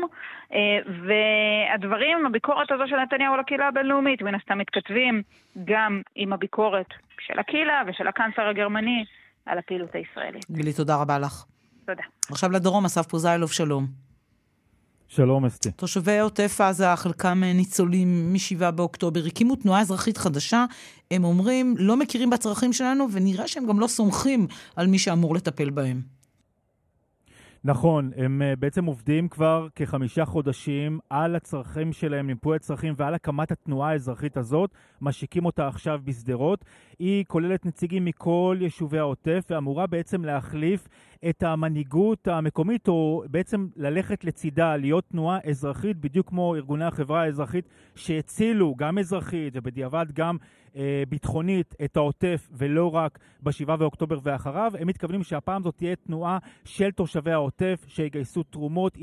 והדברים, הביקורת הזו של נתניהו על הקהילה הבינלאומית, מן הסתם מתכתבים גם עם הביקורת של הקהילה ושל הקנצלר הגרמני על הפעילות הישראלית. גילי, תודה רבה לך. תודה. עכשיו לדרום, אסף פוזיילוב, שלום. שלום אסתי. תושבי עוטף עזה, חלקם ניצולים מ7 באוקטובר, הקימו תנועה אזרחית חדשה. הם אומרים, לא מכירים בצרכים שלנו, ונראה שהם גם לא סומכים על מי שאמור לטפל בהם. נכון, הם בעצם עובדים כבר כ5 חודשים על הצרכים שלהם, מיפוי הצרכים ועל הקמת התנועה האזרחית הזאת, משיקים אותה עכשיו בסדרות. היא כוללת נציגים מכל יישובי העוטף ואמורה בעצם להחליף את המנהיגות המקומית, או בעצם ללכת לצידה, להיות תנועה אזרחית, בדיוק כמו ארגוני החברה האזרחית שהצילו גם אזרחית ובדיעבד גם ביטחונית את העוטף, ולא רק ב7 באוקטובר ואחריו. הם מתכוונים שהפעם זאת תהיה תנועה של תושבי העוטף שיגייסו תרומות,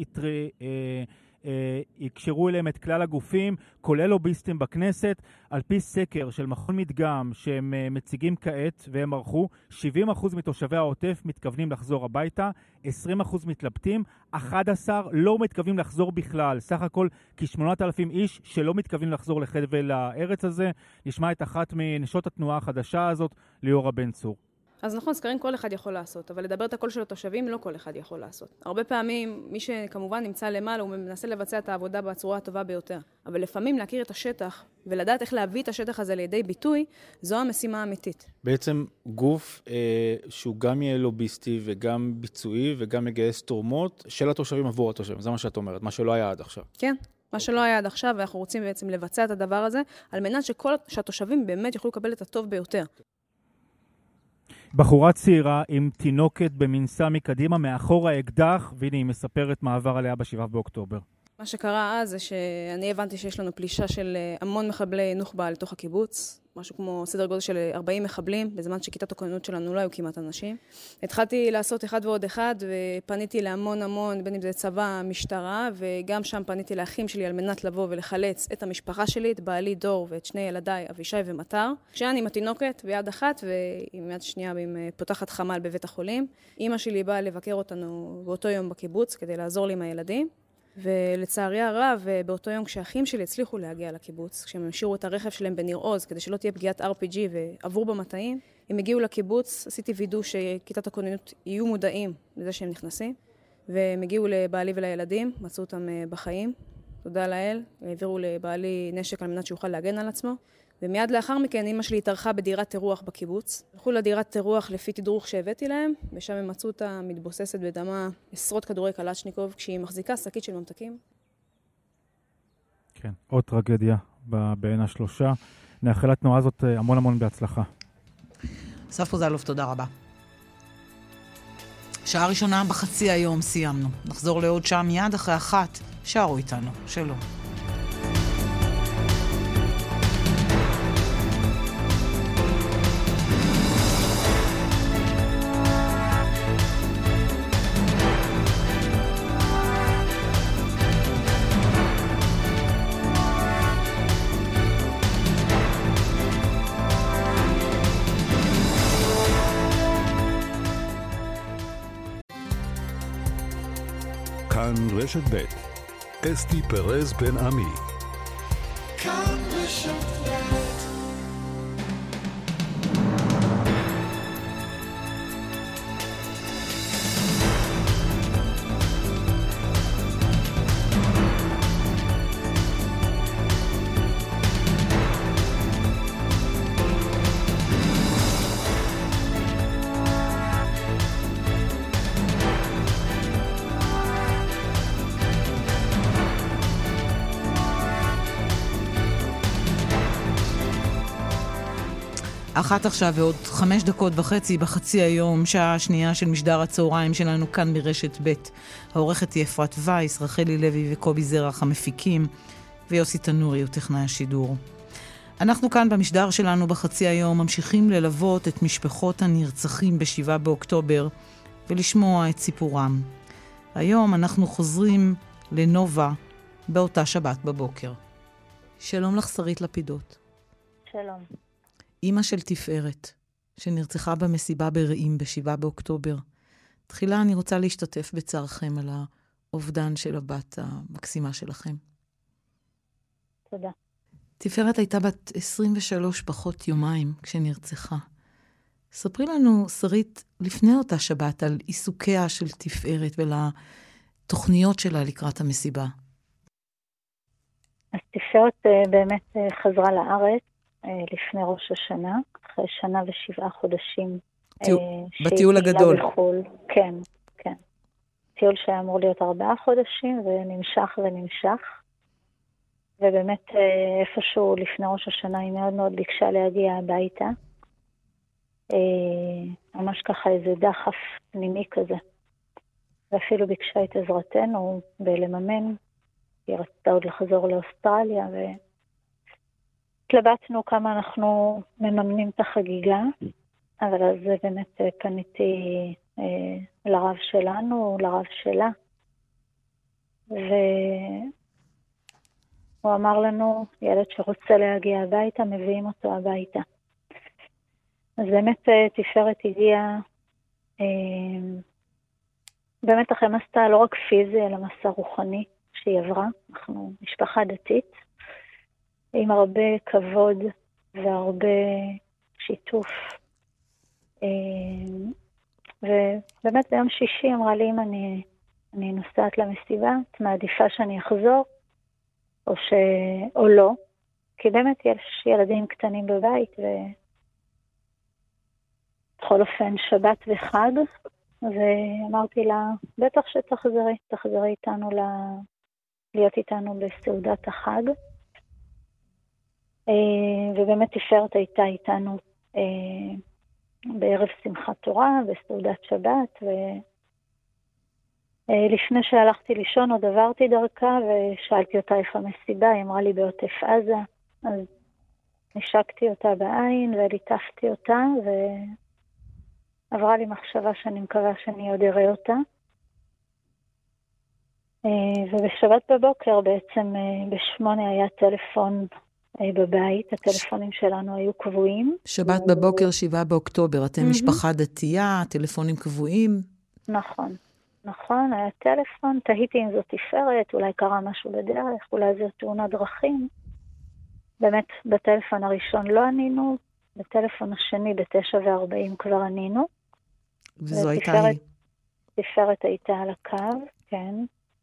יקשרו אליהם את כלל הגופים, כולל לוביסטים בכנסת. על פי סקר של מכון מדגם שהם מציגים כעת והם ערכו, 70% מתושבי העוטף מתכוונים לחזור הביתה, 20% מתלבטים, 11 לא מתכוונים לחזור בכלל. סך הכל כ8,000 איש שלא מתכוונים לחזור לחבל הארץ הזה. נשמע את אחת מנשות התנועה החדשה הזאת, ליאורה בן צור. אז נכון, סקרים כל אחד יכול לעשות, אבל לדבר את הקול של התושבים לא כל אחד יכול לעשות. הרבה פעמים מי שכמובן נמצא למעלה הוא מנסה לבצע את העבודה בצורה הטובה ביותר, אבל לפעמים להכיר את השטח ולדעת איך להביא את השטח הזה לידי ביטוי, זו המשימה האמיתית. בעצם גוף שהוא גם יהיה לוביסטי וגם ביצועי וגם מגייס תורמות של התושבים עבור התושבים, זה מה שאת אומרת, מה שלא היה עד עכשיו. כן. מה שלא היה עד עכשיו, ואנחנו רוצים בעצם לבצע את הדבר הזה, על מנת שהתושבים באמת יוכלו לקבל את הטוב ביותר. בחורה צעירה עם תינוקת במנסה מקדימה, מאחור האקדח, והנה היא מספרת מה עבר עליה ב7 באוקטובר. מה שקרה אז זה שאני הבנתי שיש לנו פלישה של המון מחבלי נוח'בה לתוך הקיבוץ, משהו כמו סדר גודל של 40 מחבלים, בזמן שכיתת הכוננות שלנו לא היו כמעט אנשים. התחלתי לעשות אחד ועוד אחד, ופניתי להמון, בין אם זה צבא, משטרה, וגם שם פניתי לאחים שלי על מנת לבוא ולחלץ את המשפחה שלי, את בעלי דור ואת שני ילדיי, אבישי ומטר. כשאני עם התינוקת ביד אחת, ועם יד שנייה עם פותחת חמ"ל בבית החולים. אמא שלי באה לבקר אותנו באותו יום בקיבוץ, כדי לעזור לי עם הילדים. ולצערי הרב, באותו יום כשהאחים שלי הצליחו להגיע לקיבוץ, כשהם השאירו את הרכב שלהם בניר עוז, כדי שלא תהיה פגיעת RPG ועבור במטעים, הם הגיעו לקיבוץ, עשיתי וידוא שכיתת הכוננות יהיו מודעים לזה שהם נכנסים, והם הגיעו לבעלי ולילדים, מצאו אותם בחיים, תודה לאל, העבירו לבעלי נשק על מנת שיוכל להגן על עצמו, ומיד לאחר מכן אמא שלי התארחה בדירת אירוח בקיבוץ. הלכו לדירת אירוח לפי תדרוך שהבאתי להם, ושם הם מצאו אותה מתבוססת בדמה עשרות כדורי קלצ'ניקוב, כשהיא מחזיקה שקית של ממתקים. כן, עוד טרגדיה בין השלושה. נאחל לתנועה הזאת המון בהצלחה. אסף פוזלוב, תודה רבה. שעה ראשונה בחצי היום סיימנו. נחזור לעוד שעה מיד אחרי 1. שערו איתנו. שלום. כאן רשת ב' אסתי פרז בן עמי. כאן רשת ב'. אחת עכשיו ועוד 5 דקות וחצי בחצי היום, שעה השנייה של משדר הצהריים שלנו כאן ברשת ב'. העורכת היא אפרת וייס, רחלי לוי וקובי זרח המפיקים, ויוסי תנורי הוא טכנאי השידור. אנחנו כאן במשדר שלנו בחצי היום ממשיכים ללוות את משפחות הנרצחים ב7 באוקטובר ולשמוע את סיפורם. היום אנחנו חוזרים לנובה באותה שבת בבוקר. שלום לך שרית לפידות. שלום. אמא של תפארת, שנרצחה במסיבה ברעים ב7 באוקטובר. תחילה אני רוצה להשתתף בצערכם על האובדן של הבת המקסימה שלכם. תודה. תפארת הייתה בת 23 פחות יומיים כשנרצחה. ספרי לנו, שרית, לפני אותה שבת על עיסוקיה של תפארת התוכניות שלה לקראת המסיבה? אז תפארת באמת חזרה לארץ לפני ראש השנה, אחרי 1 ו7 חודשים. בטיול הגדול. בחול. כן, כן. טיול שהיה אמור להיות 4 חודשים, ונמשך ונמשך. ובאמת איפשהו לפני ראש השנה היא מאוד מאוד ביקשה להגיע הביתה. ממש ככה איזה דחף פנימי כזה. ואפילו ביקשה את עזרתנו בלממן. היא רצתה עוד לחזור לאוסטרליה, והתלבטנו כמה אנחנו מממנים את החגיגה, אבל אז באמת פניתי לרב שלנו, לרב שלה, והוא אמר לנו, ילד שרוצה להגיע הביתה, מביאים אותו הביתה. אז באמת תפארת הגיעה, באמת אחרי מסע לא רק פיזי, אלא מסע רוחני שהיא עברה. אנחנו משפחה דתית, עם הרבה כבוד והרבה שיתוף. ובאמת ביום שישי אמרה לי, אם אני נוסעת למסיבה, את מעדיפה שאני אחזור או לא, כי באמת יש ילדים קטנים בבית, ובכל אופן שבת וחג, ואמרתי לה, בטח תחזרי איתנו להיות איתנו בסעודת החג. ובאמת תפארת הייתה איתנו בערב שמחת תורה, בסעודת שבת, ולפני שהלכתי לישון עוד עברתי דרכה ושאלתי אותה איפה המסיבה, היא אמרה לי בעוטף עזה, אז נשקתי אותה בעין וליטפתי אותה, ועברה לי מחשבה שאני מקווה שאני עוד אראה אותה. ובשבת בבוקר בעצם ב8 היה טלפון בבית, הטלפונים שלנו היו קבועים. שבת בבוקר 7 באוקטובר, אתם משפחה דתייה, טלפונים קבועים? נכון, היה טלפון, תהיתי אם זאת תפארת, אולי קרה משהו בדרך, אולי זו תאונת דרכים. באמת בטלפון הראשון לא ענינו, בטלפון השני ב9:40 כבר ענינו. וזו הייתה היא. תפארת הייתה על הקו, כן.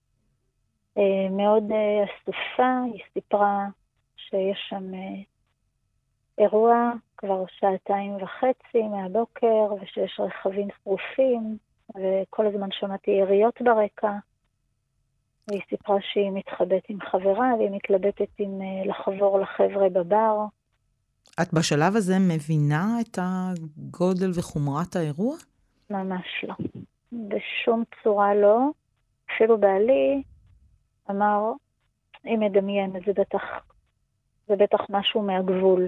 מאוד אסופה, היא סיפרה שיש שם אירוע כבר 2.5 מהבוקר, ושיש רכבים שרופים, וכל הזמן שמעתי יריות ברקע, והיא סיפרה שהיא מתחבאת עם חברה, והיא מתלבטת עם לחבור לחבר'ה בבר. את בשלב הזה מבינה את הגודל וחומרת האירוע? ממש לא. בשום צורה לא. אפילו בעלי אמר, היא מדמיינת, זה בטח משהו מהגבול.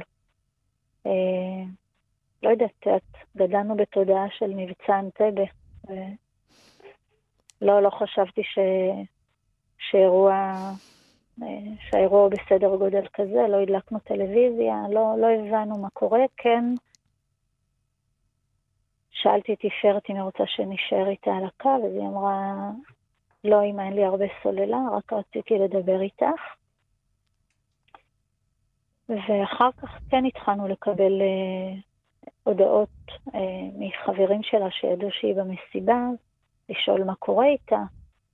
לא יודעת, גדלנו בתודעה של מבצע אנטבה. לא חשבתי שהאירוע בסדר גודל כזה, לא הדלקנו טלוויזיה, לא הבנו מה קורה, כן. שאלתי את תפארת אם היא רוצה שנשאר איתה על הקו, אז היא אמרה, לא, אמא, אין לי הרבה סוללה, רק רציתי לדבר איתך. ואחר כך כן התחלנו לקבל הודעות מחברים שלה שידעו שהיא במסיבה, לשאול מה קורה איתה.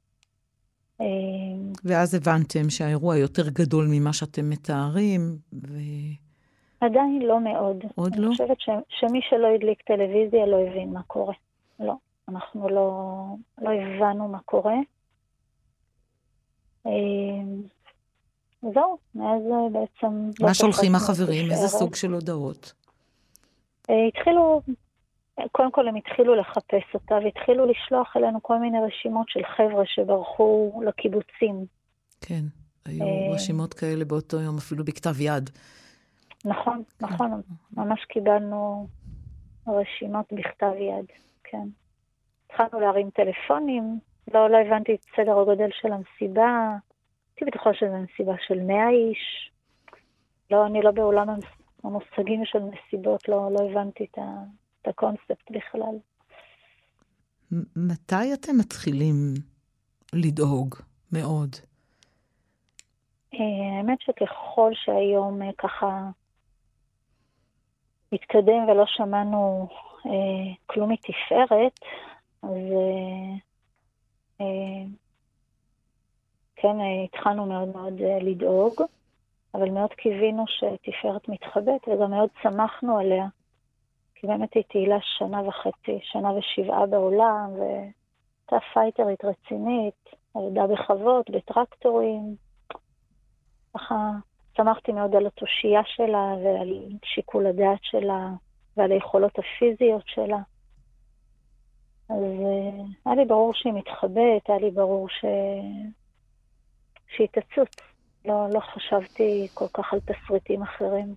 ואז הבנתם שהאירוע יותר גדול ממה שאתם מתארים, עדיין לא מאוד. עוד לא? אני חושבת שמי שלא הדליק טלוויזיה לא הבין מה קורה. לא, אנחנו לא הבנו מה קורה. זהו, מאז בעצם... מה שולחים החברים? איזה סוג של הודעות? קודם כל הם התחילו לחפש אותה, והתחילו לשלוח אלינו כל מיני רשימות של חבר'ה שברחו לקיבוצים. כן, היו רשימות כאלה באותו יום, אפילו בכתב יד. נכון, ממש קיבלנו רשימות בכתב יד, כן. התחלנו להרים טלפונים, לא הבנתי את סדר הגודל של המסיבה, הייתי בטוחה שזו מסיבה של 100 איש, אני לא בעולם המושגים של מסיבות, לא הבנתי את הקונספט בכלל. מתי אתם מתחילים לדאוג מאוד? האמת שככל שהיום ככה התקדם ולא שמענו כלום מתפארת, אז כן, התחלנו מאוד מאוד לדאוג, אבל מאוד קיווינו שתפארת מתחבאת, וגם מאוד שמחנו עליה, כי באמת היא תהילה 1.5 שנה, 1.7 שנה בעולם, והייתה פייטרית רצינית, עבודה בחוות, בטרקטורים. ככה שמחתי מאוד על התושייה שלה, ועל שיקול הדעת שלה, ועל היכולות הפיזיות שלה. אז היה לי ברור שהיא מתחבאת, היה לי ברור שהיא תצוץ. לא חשבתי כל כך על תסריטים אחרים.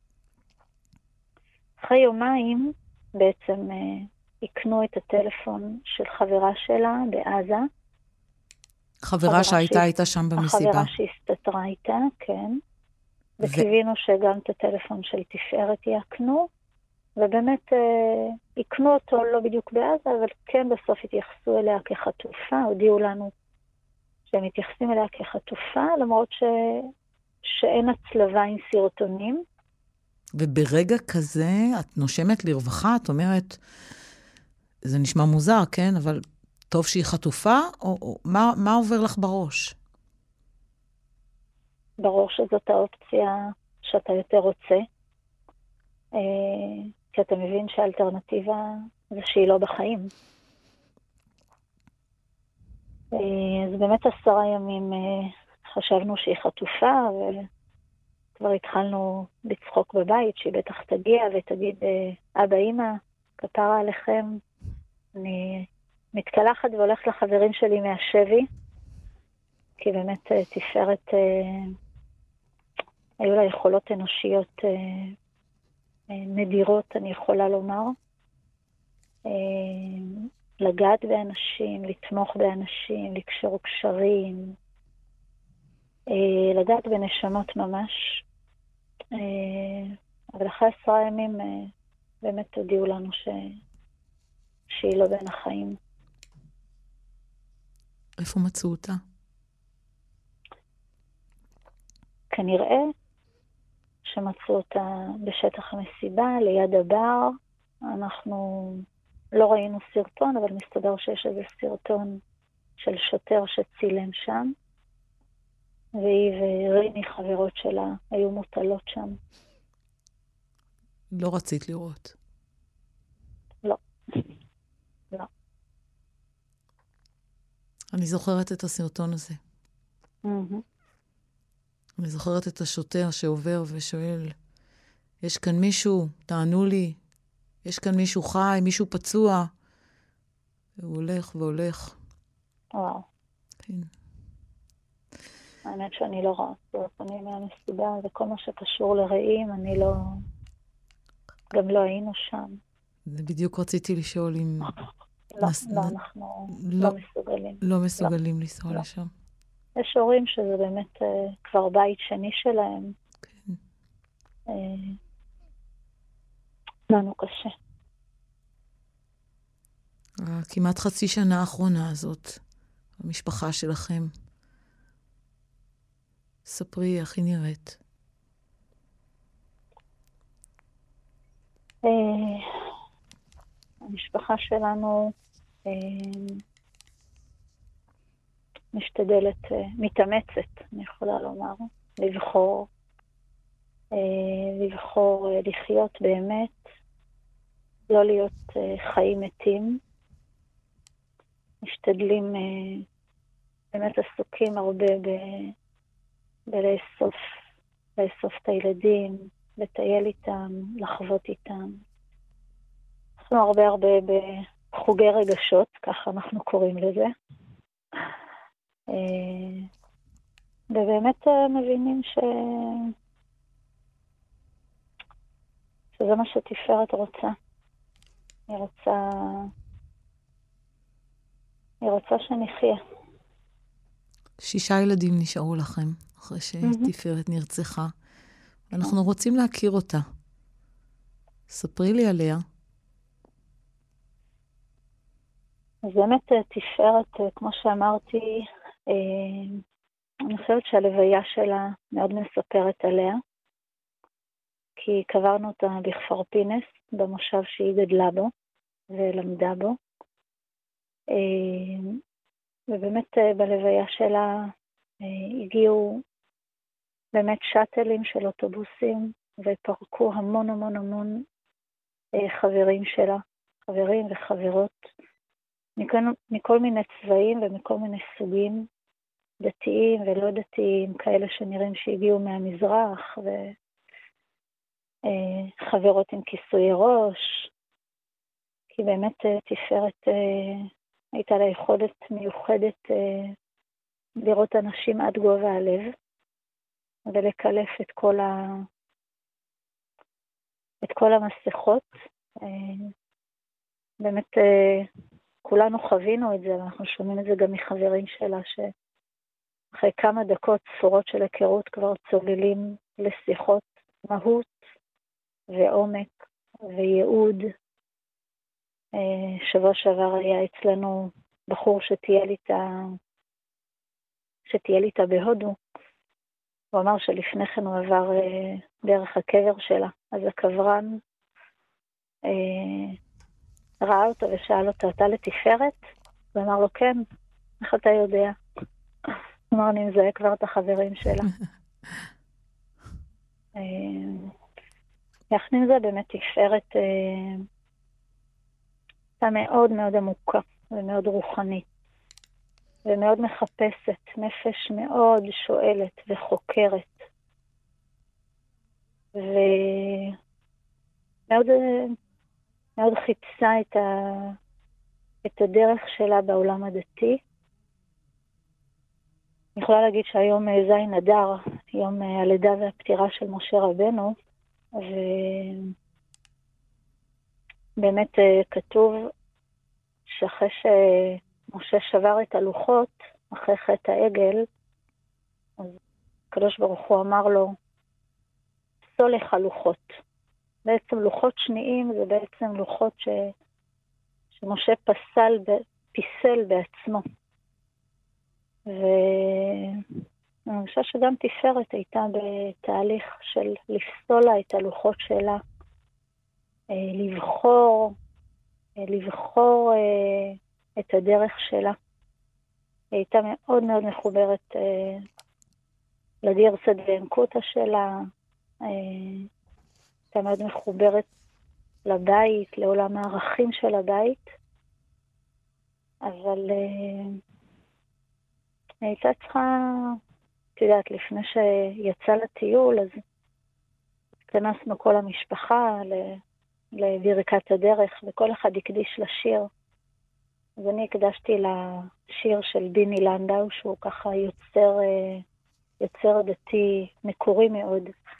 אחרי יומיים בעצם הקנו את הטלפון של חברה שלה בעזה. חברה שהייתה איתה שם במסיבה. החברה שהסתתרה איתה, כן. וקיווינו שגם את הטלפון של תפארת יקנו. ובאמת יקנו אותו לא בדיוק בעזה, אבל כן בסוף התייחסו אליה כחטופה, הודיעו לנו שהם מתייחסים אליה כחטופה, למרות שאין הצלבה עם סרטונים. וברגע כזה את נושמת לרווחה, את אומרת, זה נשמע מוזר, כן? אבל טוב שהיא חטופה, או מה עובר לך בראש? בראש שזאת האופציה שאתה יותר רוצה. כי אתה מבין שהאלטרנטיבה זה שהיא לא בחיים. אז באמת 10 ימים חשבנו שהיא חטופה, וכבר התחלנו לצחוק בבית, שהיא בטח תגיע ותגיד, אבא, אמא, כפרה עליכם, אני מתקלחת והולכת לחברים שלי מהשבי, כי באמת תפארת, היו לה יכולות אנושיות נדירות, אני יכולה לומר. לגעת באנשים, לתמוך באנשים, לקשור קשרים, לגעת בנשמות ממש. אבל אחרי 10 ימים באמת הודיעו לנו שהיא לא בין החיים. איפה מצאו אותה? כנראה שמצאו אותה בשטח המסיבה, ליד הבר. אנחנו לא ראינו סרטון, אבל מסתבר שיש איזה סרטון של שוטר שצילם שם, והיא וריני, חברות שלה, היו מוטלות שם. לא רצית לראות? לא. לא. אני זוכרת את הסרטון הזה. אני זוכרת את השוטר שעובר ושואל, יש כאן מישהו, תענו לי, יש כאן מישהו חי, מישהו פצוע. והוא הולך והולך. וואו. כן. האמת שאני לא רואה סרטונים מהמסיבה, וכל מה שקשור לרעים, אני לא... גם לא היינו שם. זה בדיוק רציתי לשאול אם... לא, אנחנו לא מסוגלים. לא מסוגלים לנסוע לשם. יש הורים שזה באמת כבר בית שני שלהם. כן. לנו קשה. כמעט חצי שנה האחרונה הזאת, המשפחה שלכם. ספרי איך היא נראית. המשפחה שלנו משתדלת, מתאמצת, אני יכולה לומר, לבחור לחיות באמת, לא להיות חיים מתים. משתדלים, באמת עסוקים הרבה לאסוף את הילדים, לטייל איתם, לחוות איתם. אנחנו הרבה בחוגי רגשות, ככה אנחנו קוראים לזה. ובאמת מבינים שזה מה שתפארת רוצה. היא רוצה שנחיה. 6 ילדים נשארו לכם, אחרי שתפארת נרצחה. אנחנו רוצים להכיר אותה. ספרי לי עליה. אז באמת תפארת, כמו שאמרתי, אני חושבת שהלוויה שלה מאוד מספרת עליה, כי קברנו אותה בכפר פינס, במושב שהיא גדלה בו ולמדה בו. ובאמת בלוויה שלה הגיעו באמת שאטלים של אוטובוסים, ופרקו המון המון המון חברים שלה, חברים וחברות, מכל מיני צבעים ומכל מיני סוגים, דתיים ולא דתיים, כאלה שנראים שהגיעו מהמזרח, וחברות עם כיסוי ראש, כי באמת תפארת הייתה לה יכולת מיוחדת לראות אנשים עד גובה הלב, ולקלף את כל המסכות. באמת כולנו חווינו את זה, ואנחנו שומעים את זה גם מחברים שלה, שאחרי כמה דקות ספורות של היכרות כבר צוללים לשיחות מהות ועומק וייעוד. שבוע שעבר היה אצלנו בחור שטייל איתה בהודו. הוא אמר שלפני כן הוא עבר דרך הקבר שלה, אז הקברן ראה אותו ושאל אותו, אתה לתפארת? הוא אמר לו, כן, איך אתה יודע? הוא אמר, אני מזהה כבר את החברים שלה. יחד עם זה באמת תפארת הייתה מאוד מאוד עמוקה ומאוד רוחנית, ומאוד מחפשת, נפש מאוד שואלת וחוקרת, ומאוד מאוד חיפשה את הדרך שלה בעולם הדתי. אני יכולה להגיד שהיום זין אדר, יום הלידה והפטירה של משה רבנו, ובאמת כתוב שאחרי שמשה שבר את הלוחות, אחרי חטא העגל, אז הקדוש ברוך הוא אמר לו, סולח הלוחות. בעצם לוחות שניים זה בעצם לוחות שמשה פיסל בעצמו. ואני חושבת שגם תפארת הייתה בתהליך של לפסול לה את הלוחות שלה, לבחור את הדרך שלה. היא הייתה מאוד מאוד מחוברת לגרסא דאנקותא שלה, הייתה מאוד מחוברת לבית, לעולם הערכים של הבית, אבל הייתה צריכה, את יודעת, לפני שיצא לטיול, אז התכנסנו כל המשפחה לברכת הדרך, וכל אחד הקדיש לשיר. אז אני הקדשתי לשיר של ביני לנדאו, שהוא ככה יוצר דתי מקורי מאוד.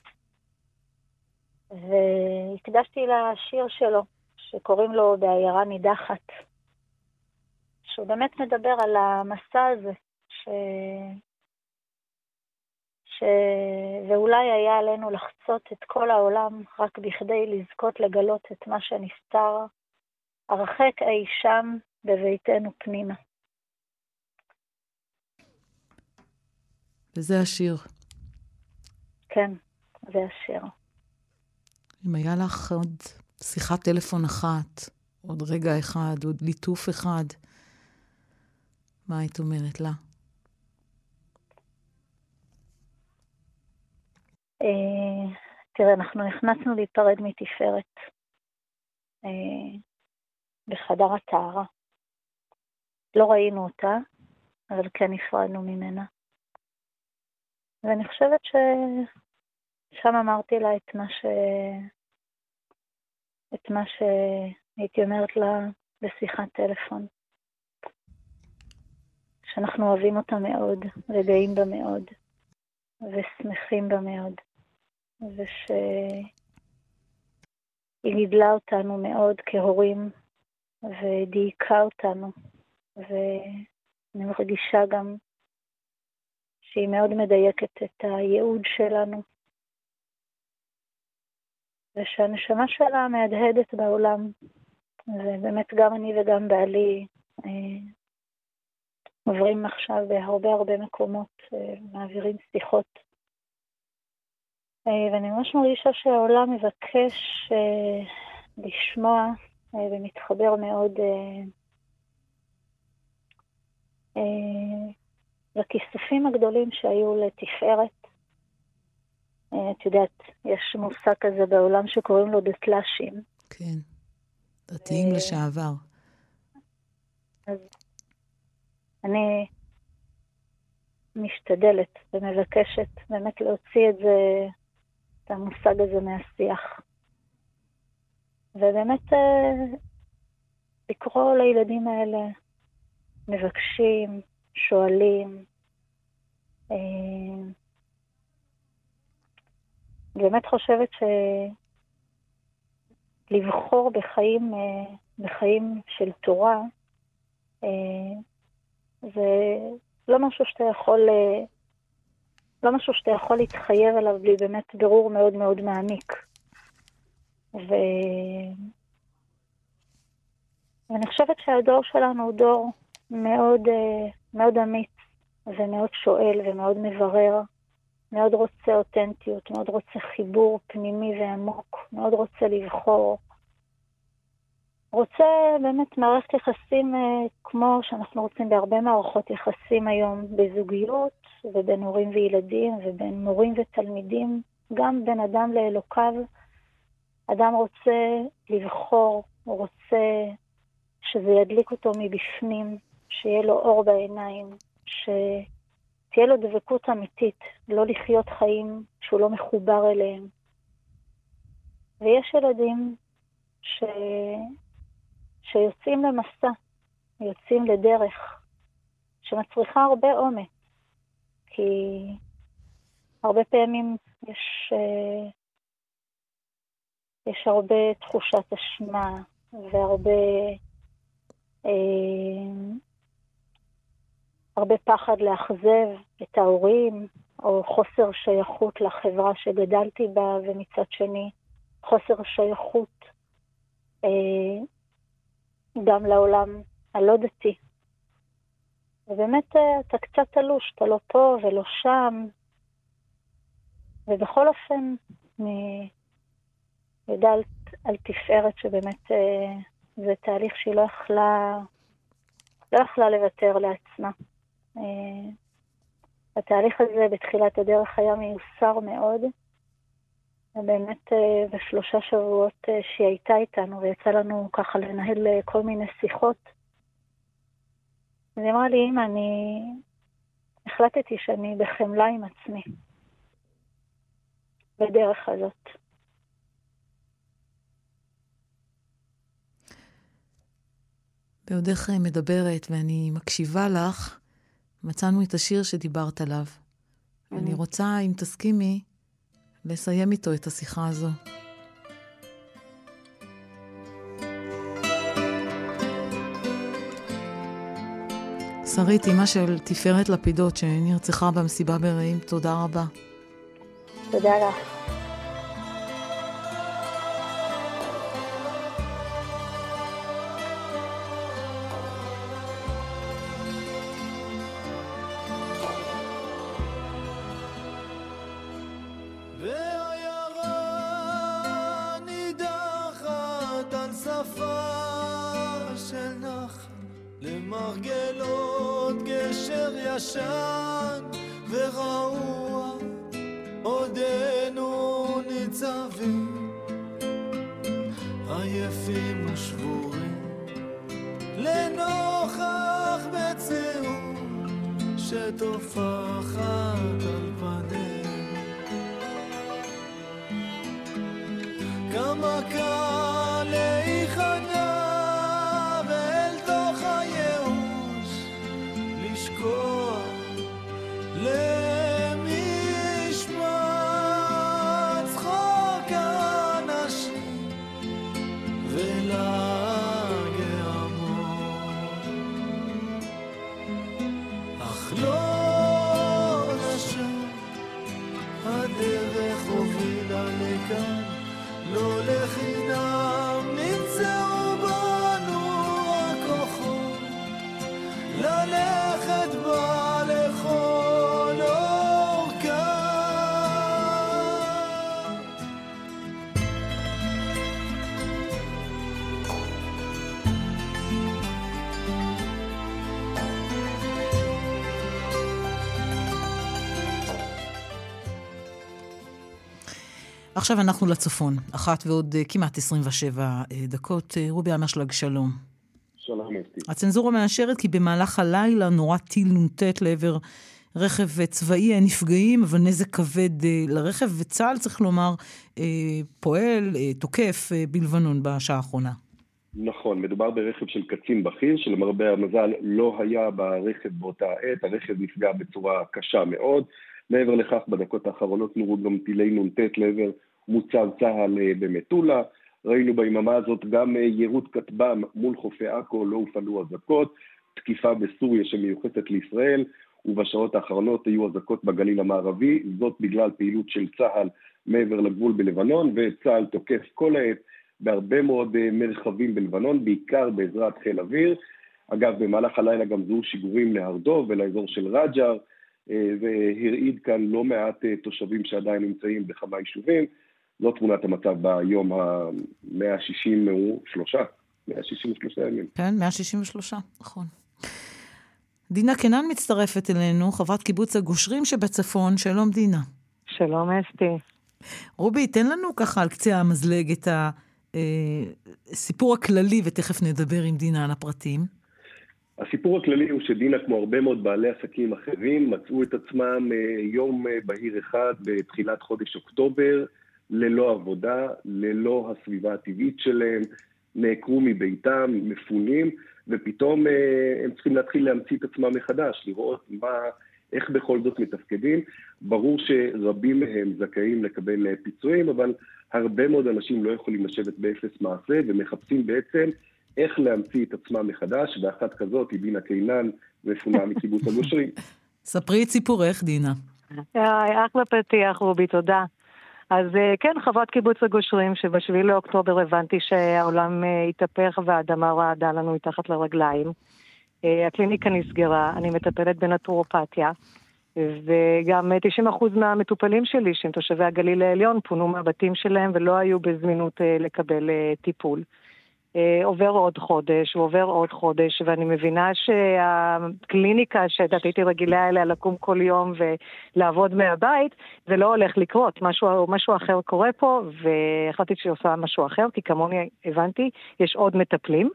והקדשתי לשיר שלו, שקוראים לו בעיירה נידחת, שהוא באמת מדבר על המסע הזה, ואולי היה עלינו לחצות את כל העולם רק בכדי לזכות לגלות את מה שנסתר, הרחק אי שם בביתנו פנימה. וזה השיר. כן, זה השיר. אם היה לך עוד שיחת טלפון אחת, עוד רגע אחד, עוד ליטוף אחד, מה היית אומרת לה? תראה, אנחנו נכנסנו להיפרד מתפארת בחדר הטהרה. לא ראינו אותה, אבל כן נפרדנו ממנה. ואני חושבת ששם אמרתי לה את מה שהייתי אומרת לה בשיחת טלפון. שאנחנו אוהבים אותה מאוד, וגאים בה מאוד, ושמחים בה מאוד. ושהיא גידלה אותנו מאוד כהורים, ודייקה אותנו. ואני מרגישה גם שהיא מאוד מדייקת את הייעוד שלנו. ושהנשמה שלה מהדהדת בעולם. ובאמת גם אני וגם בעלי עוברים עכשיו בהרבה מקומות, מעבירים שיחות. ואני ממש מרגישה שהעולם מבקש לשמוע ומתחבר מאוד לכיסופים הגדולים שהיו לתפארת. את יודעת, יש מושג כזה בעולם שקוראים לו דתל"שים. כן, דתיים לשעבר. אז אני משתדלת ומבקשת באמת להוציא את המושג הזה מהשיח. ובאמת לקרוא לילדים האלה, מבקשים, שואלים, באמת חושבת שלבחור בחיים של תורה, זה לא משהו שאתה יכול להתחייב עליו בלי באמת בירור מאוד מאוד מעמיק. ואני חושבת שהדור שלנו הוא דור מאוד, מאוד אמיץ ומאוד שואל ומאוד מברר, מאוד רוצה אותנטיות, מאוד רוצה חיבור פנימי ועמוק, מאוד רוצה לבחור. רוצה באמת מערכת יחסים כמו שאנחנו רוצים בהרבה מערכות יחסים היום, בזוגיות ובין הורים וילדים ובין מורים ותלמידים, גם בין אדם לאלוקיו. אדם רוצה לבחור, הוא רוצה שזה ידליק אותו מבפנים, שיהיה לו אור בעיניים, שתהיה לו דבקות אמיתית, לא לחיות חיים שהוא לא מחובר אליהם. ויש ילדים שיוצאים למסע, יוצאים לדרך, שמצריכה הרבה אומץ, כי הרבה פעמים יש הרבה תחושת אשמה, הרבה פחד לאכזב את ההורים, או חוסר שייכות לחברה שגדלתי בה, ומצד שני חוסר שייכות גם לעולם הלא דתי. ובאמת אתה קצת תלוש, אתה לא פה ולא שם. ובכל אופן, אני יודעת על תפארת שבאמת זה תהליך שהיא לא יכלה לוותר לעצמה. התהליך הזה בתחילת הדרך היה מיוסר מאוד, ובאמת בשלושה שבועות שהיא הייתה איתנו, ויצא לנו ככה לנהל כל מיני שיחות. אז היא אמרה לי, אמא, אני החלטתי שאני בחמלה עם עצמי, בדרך הזאת. בעודך מדברת ואני מקשיבה לך, מצאנו את השיר שדיברת עליו. אני רוצה, אם תסכימי, לסיים איתו את השיחה הזו. שרית, אמא של תפארת לפידות שנרצחה במסיבה ברעים, תודה רבה. תודה לך. למרגלות גשר ישן ורעוע עודנו ניצבים עייפים ושבורים לנוכח מציאות שטופחת על פנינו. כמה קל להיכנע ואל תוך הייאוש לשקוע למי ישמע צחוק האנשים ולגעמות, אך לא נשם הדרך הובילה לכאן, לא לחינם נמצאו בנו הכוחות ללכת בה לכל אורכה. עכשיו אנחנו לצפון, 1 ועוד כמעט 27 דקות. רובי אמרשלג, שלום. שלום אסתי. הצנזורה מאשרת כי במהלך הלילה נורה טיל נ"ט לעבר רכב צבאי, אין נפגעים, אבל נזק כבד לרכב, וצה"ל צריך לומר פועל, תוקף בלבנון בשעה האחרונה. נכון, מדובר ברכב של קצין בכיר, שלמרבה המזל לא היה ברכב באותה עת, הרכב נפגע בצורה קשה מאוד. מעבר לכך, בדקות האחרונות נורו גם טילי נ"ט לעבר מוצב צה"ל במטולה. ראינו ביממה הזאת גם יירוט כטב"ם מול חופי עכו, לא הופעלו אזעקות, תקיפה בסוריה שמיוחסת לישראל, ובשעות האחרונות היו אזעקות בגליל המערבי, זאת בגלל פעילות של צה"ל מעבר לגבול בלבנון, וצה"ל תוקף כל העת בהרבה מאוד מרחבים בלבנון, בעיקר בעזרת חיל אוויר. אגב, במהלך הלילה גם זהו שיגורים להרדוב ולאזור של רג'ר, והרעיד כאן לא מעט תושבים שעדיין נמצאים בכמה יישובים. זו תמונת המצב ביום ה-163 ימים. כן, 163, נכון. דינה קנן מצטרפת אלינו, חברת קיבוץ הגושרים שבצפון. שלום דינה. שלום אסתי. רובי, תן לנו ככה על קצה המזלג את הסיפור הכללי, ותכף נדבר עם דינה על הפרטים. הסיפור הכללי הוא שדינה, כמו הרבה מאוד בעלי עסקים אחרים, מצאו את עצמם יום בהיר אחד בתחילת חודש אוקטובר, ללא עבודה, ללא הסביבה הטבעית שלהם, נעקרו מביתם, מפונים, ופתאום הם צריכים להתחיל להמציא את עצמם מחדש, לראות איך בכל זאת מתפקדים. ברור שרבים מהם זכאים לקבל פיצויים, אבל הרבה מאוד אנשים לא יכולים לשבת באפס מעשה, ומחפשים בעצם איך להמציא את עצמם מחדש, ואחת כזאת היא דינה קינן, מפונה מקיבוץ הגושרים. ספרי את סיפורך, דינה. אחלה פתיח, רובי, תודה. אז כן, חברת קיבוץ הגושרים, שב7 לאוקטובר הבנתי שהעולם התהפך והאדמה רעדה לנו מתחת לרגליים. הקליניקה נסגרה, אני מטפלת בנטורופתיה, וגם 90% מהמטופלים שלי, שהם תושבי הגליל העליון, פונו מהבתים שלהם ולא היו בזמינות לקבל טיפול. עובר עוד חודש, ועובר עוד חודש, ואני מבינה שהקליניקה שהייתי רגילה אליה לקום כל יום ולעבוד מהבית, זה לא הולך לקרות, משהו אחר קורה פה, והחלטתי שהיא עושה משהו אחר, כי כמוני הבנתי, יש עוד מטפלים,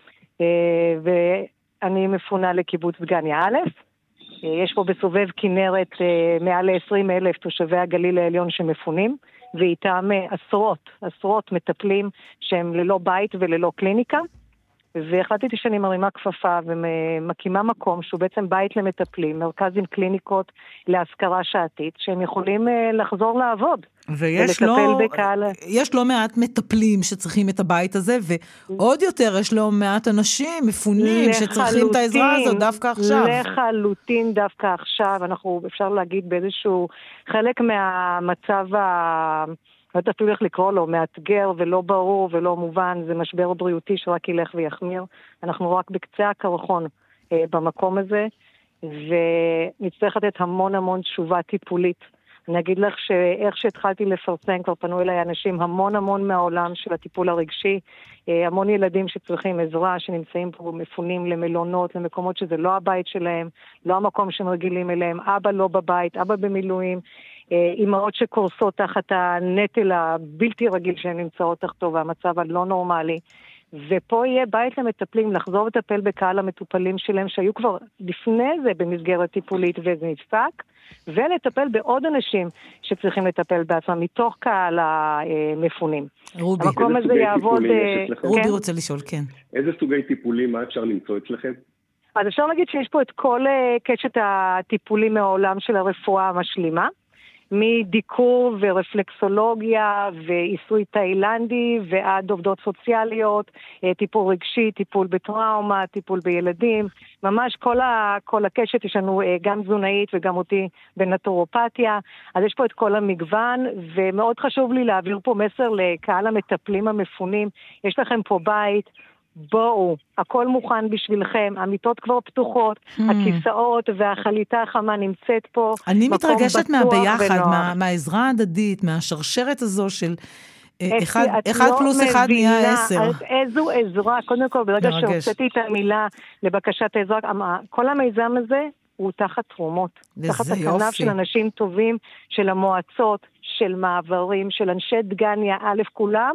ואני מפונה לקיבוץ דגניה א', יש פה בסובב כנרת מעל 20,000 תושבי הגליל העליון שמפונים, ואיתם עשרות מטפלים שהם ללא בית וללא קליניקה, והחלטתי שאני מרימה כפפה ומקימה מקום שהוא בעצם בית למטפלים, מרכז עם קליניקות להשכרה שעתית, שהם יכולים לחזור לעבוד. ויש לא מעט מטפלים שצריכים את הבית הזה, ועוד יותר יש לא מעט אנשים מפונים שצריכים את העזרה הזאת דווקא עכשיו. לחלוטין דווקא עכשיו, אנחנו אפשר להגיד באיזשהו חלק מהמצב לא יודעת איך לקרוא לו, מאתגר ולא ברור ולא מובן, זה משבר בריאותי שרק ילך ויחמיר. אנחנו רק בקצה הקרחון במקום הזה, ונצטרך לתת המון תשובה טיפולית. אני אגיד לך שאיך שהתחלתי לפרסם, כבר פנו אליי אנשים המון מהעולם של הטיפול הרגשי, המון ילדים שצריכים עזרה, שנמצאים פה מפונים למלונות, למקומות שזה לא הבית שלהם, לא המקום שהם רגילים אליהם, אבא לא בבית, אבא במילואים, אימהות שקורסות תחת הנטל הבלתי רגיל שהן נמצאות תחתו, והמצב הלא נורמלי. ופה יהיה בית למטפלים, לחזור לטפל בקהל המטופלים שלהם, שהיו כבר לפני זה במסגרת טיפולית וזה נפסק, ולטפל בעוד אנשים שצריכים לטפל בעצמם מתוך קהל המפונים. רובי, המקום הזה יעבוד... רובי רוצה לשאול, כן. איזה סוגי טיפולים, מה אפשר למצוא אצלכם? אז אפשר להגיד שיש פה את כל קשת הטיפולים מהעולם של הרפואה המשלימה, מדיקור ורפלקסולוגיה ועיסוי תאילנדי ועד עובדות סוציאליות, טיפול רגשי, טיפול בטראומה, טיפול בילדים, ממש כל הקשת, יש לנו גם תזונאית וגם אותי בנטורופתיה, אז יש פה את כל המגוון, ומאוד חשוב לי להעביר פה מסר לקהל המטפלים המפונים, יש לכם פה בית, בואו, הכל מוכן בשבילכם, המיטות כבר פתוחות, הכיסאות והחליטה החמה נמצאת פה. אני מתרגשת מהביחד, מהעזרה ההדדית, מהשרשרת הזו של 1 פלוס 1 נהיה 10. איזו עזרה, קודם כל, ברגע שהוצאתי את המילה לבקשת העזרה, כל המיזם הזה הוא תחת תרומות, תחת הכנף של אנשים טובים, של המועצות, של מעברים, של אנשי דגניה, א' כולם,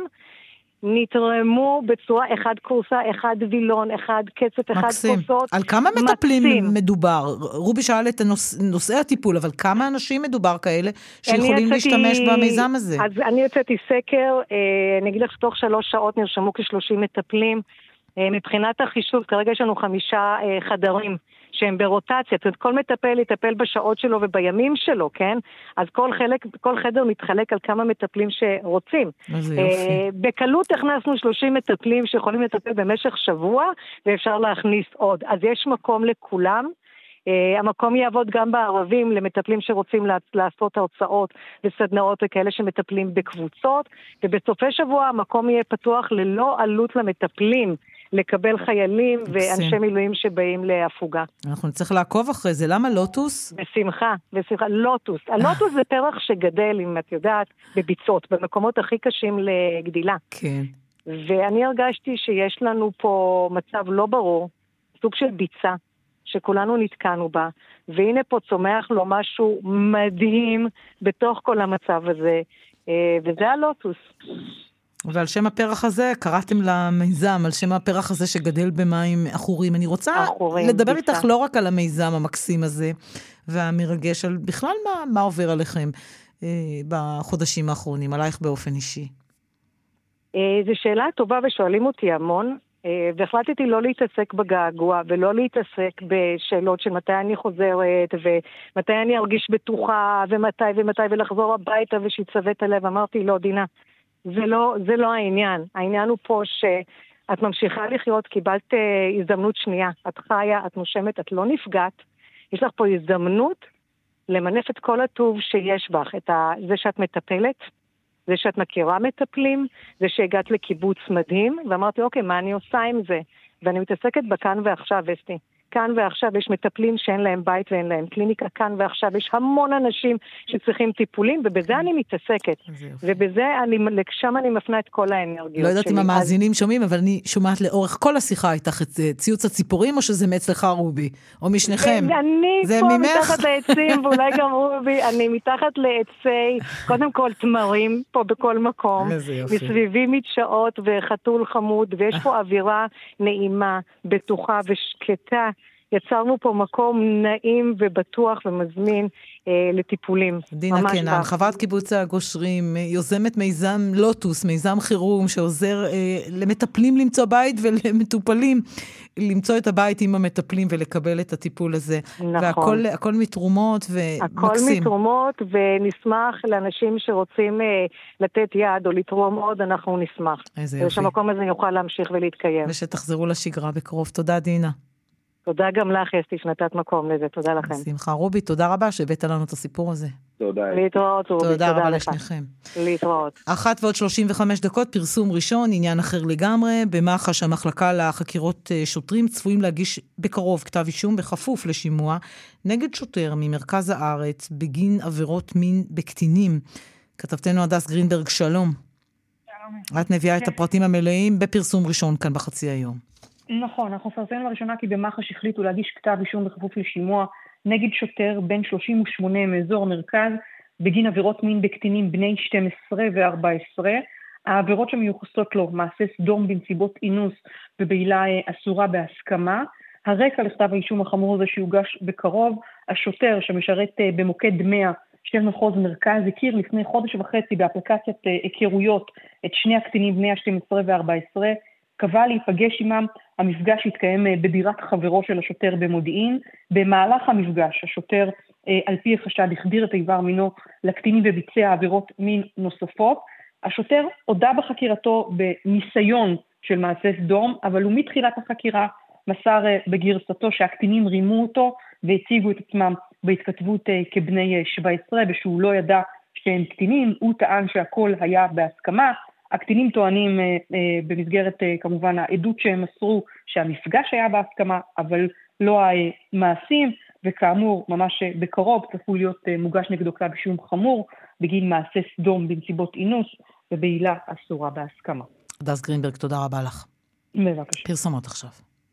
נתרמו בצורה אחד קורסה, אחד וילון, אחד קצת, אחד כוסות. על כמה מטפלים מדובר? רובי שאל את נושאי הטיפול, אבל כמה אנשים מדובר כאלה שיכולים להשתמש במיזם הזה? אז אני יצאתי סקר, אני אגיד לך שתוך 3 שעות נרשמו כ-30 מטפלים. מבחינת החישוב, כרגע יש לנו 5 חדרים שהם ברוטציה, זאת אומרת, כל מטפל יטפל בשעות שלו ובימים שלו, כן? אז כל חדר מתחלק על כמה מטפלים שרוצים. בקלות הכנסנו 30 מטפלים שיכולים לטפל במשך שבוע, ואפשר להכניס עוד. אז יש מקום לכולם. המקום יעבוד גם בערבים למטפלים שרוצים לעשות הרצאות וסדנאות וכאלה שמטפלים בקבוצות, ובסופי שבוע המקום יהיה פתוח ללא עלות למטפלים, לקבל חיילים ואנשי מילואים שבאים להפוגה. אנחנו נצטרך לעקוב אחרי זה. למה לוטוס? בשמחה. לוטוס. הלוטוס זה פרח שגדל, אם את יודעת, בביצות, במקומות הכי קשים לגדילה. כן. ואני הרגשתי שיש לנו פה מצב לא ברור, סוג של ביצה, שכולנו נתקענו בה, והנה פה צומח לו משהו מדהים בתוך כל המצב הזה, וזה הלוטוס. ועל שם הפרח הזה, קראתם למיזם, על שם הפרח הזה שגדל במים אחורים. אני רוצה לדבר איתך לא רק על המיזם המקסים הזה, והמרגש, על בכלל מה עובר עליכם בחודשים האחרונים, עלייך באופן אישי. זו שאלה טובה ושואלים אותי המון, והחלטתי לא להתעסק בגעגוע, ולא להתעסק בשאלות של מתי אני חוזרת, ומתי אני ארגיש בטוחה, ומתי, ולחזור הביתה ושיצווה את הלב. אמרתי, לא, דינה, זה לא העניין. העניין הוא פה שאת ממשיכה לחיות, קיבלת הזדמנות שנייה. את חיה, את נושמת, את לא נפגעת. יש לך פה הזדמנות למנף את כל הטוב שיש בך, זה שאת מטפלת, זה שאת מכירה מטפלים, זה שהגעת לקיבוץ מדהים, ואמרתי, אוקיי, מה אני עושה עם זה? ואני מתעסקת בכאן ועכשיו, אסתי. כאן ועכשיו יש מטפלים שאין להם בית ואין להם קליניקה, כאן ועכשיו יש המון אנשים שצריכים טיפולים, ובזה אני מתעסקת. ובזה לשם אני מפנה את כל האנרגיות שלי. לא יודעת אם המאזינים שומעים, אבל אני שומעת לאורך כל השיחה איתך את ציוץ הציפורים, או שזה מאצלך רובי? או משניכם? אני פה מתחת לעצים, ואולי גם רובי, אני מתחת לעצי, קודם כל תמרים פה בכל מקום, מסביבי מדשאות וחתול חמוד, ויש פה אווירה נעימה, בטוחה ושקטה, יצרנו פה מקום נעים ובטוח ומזמין לטיפולים. דינה קנן, חברת קיבוץ הגושרים, יוזמת מיזם לוטוס, מיזם חירום שעוזר למטפלים למצוא בית ולמטופלים למצוא את הבית עם המטפלים ולקבל את הטיפול הזה. נכון. והכל מתרומות ומקסים. הכל מתרומות, ונשמח לאנשים שרוצים לתת יד או לתרום עוד, אנחנו נשמח. איזה יופי. ושהמקום הזה יוכל להמשיך ולהתקיים. ושתחזרו לשגרה בקרוב. תודה דינה. תודה גם לך, אסתי, שנתת מקום לזה. תודה לכם. שמחה. רובי, תודה רבה שהבאת לנו את הסיפור הזה. תודה. להתראות, רובי. תודה רבה לשניכם. להתראות. 1:35, פרסום ראשון, עניין אחר לגמרי. במח"ש המחלקה לחקירות שוטרים צפויים להגיש בקרוב כתב אישום בכפוף לשימוע נגד שוטר ממרכז הארץ בגין עבירות מין בקטינים. כתבתנו הדס גרינברג, שלום. שלום. את מביאה את הפרטים המלאים בפרסום ראשון כאן בחצי היום. נכון, אנחנו פרסמנו לראשונה כי במח"ש החליטו להגיש כתב אישום בכפוף לשימוע נגד שוטר בן 38 מאזור המרכז בגין עבירות מין בקטינים בני 12 ו-14. העבירות שמיוחסות לו מעשה סדום בנסיבות אינוס ובעילה אסורה בהסכמה. הרקע לכתב האישום החמור הזה שיוגש בקרוב, השוטר שמשרת במוקד 100 של מחוז מרכז הכיר לפני חודש וחצי באפליקציית היכרויות את שני הקטינים בני ה-12 ו-14, קבע להיפגש עמם. המפגש התקיים בדירת חברו של השוטר במודיעין. במהלך המפגש השוטר על פי החשד החדיר את איבר מינו לקטינים וביצע עבירות מין נוספות. השוטר הודה בחקירתו בניסיון של מעשה סדום, אבל הוא מתחילת החקירה מסר בגרסתו שהקטינים רימו אותו והציגו את עצמם בהתכתבות כבני 17 ושהוא לא ידע שהם קטינים. הוא טען שהכל היה בהסכמה. הקטינים טוענים במסגרת כמובן העדות שהם מסרו שהמפגש היה בהסכמה, אבל לא המעשים, וכאמור ממש בקרוב צפוי להיות מוגש נגדו כתב אישום חמור בגין מעשה סדום בנסיבות אינוס ובעילה אסורה בהסכמה. הדס גרינברג, תודה רבה לך. בבקשה. פרסומות עכשיו.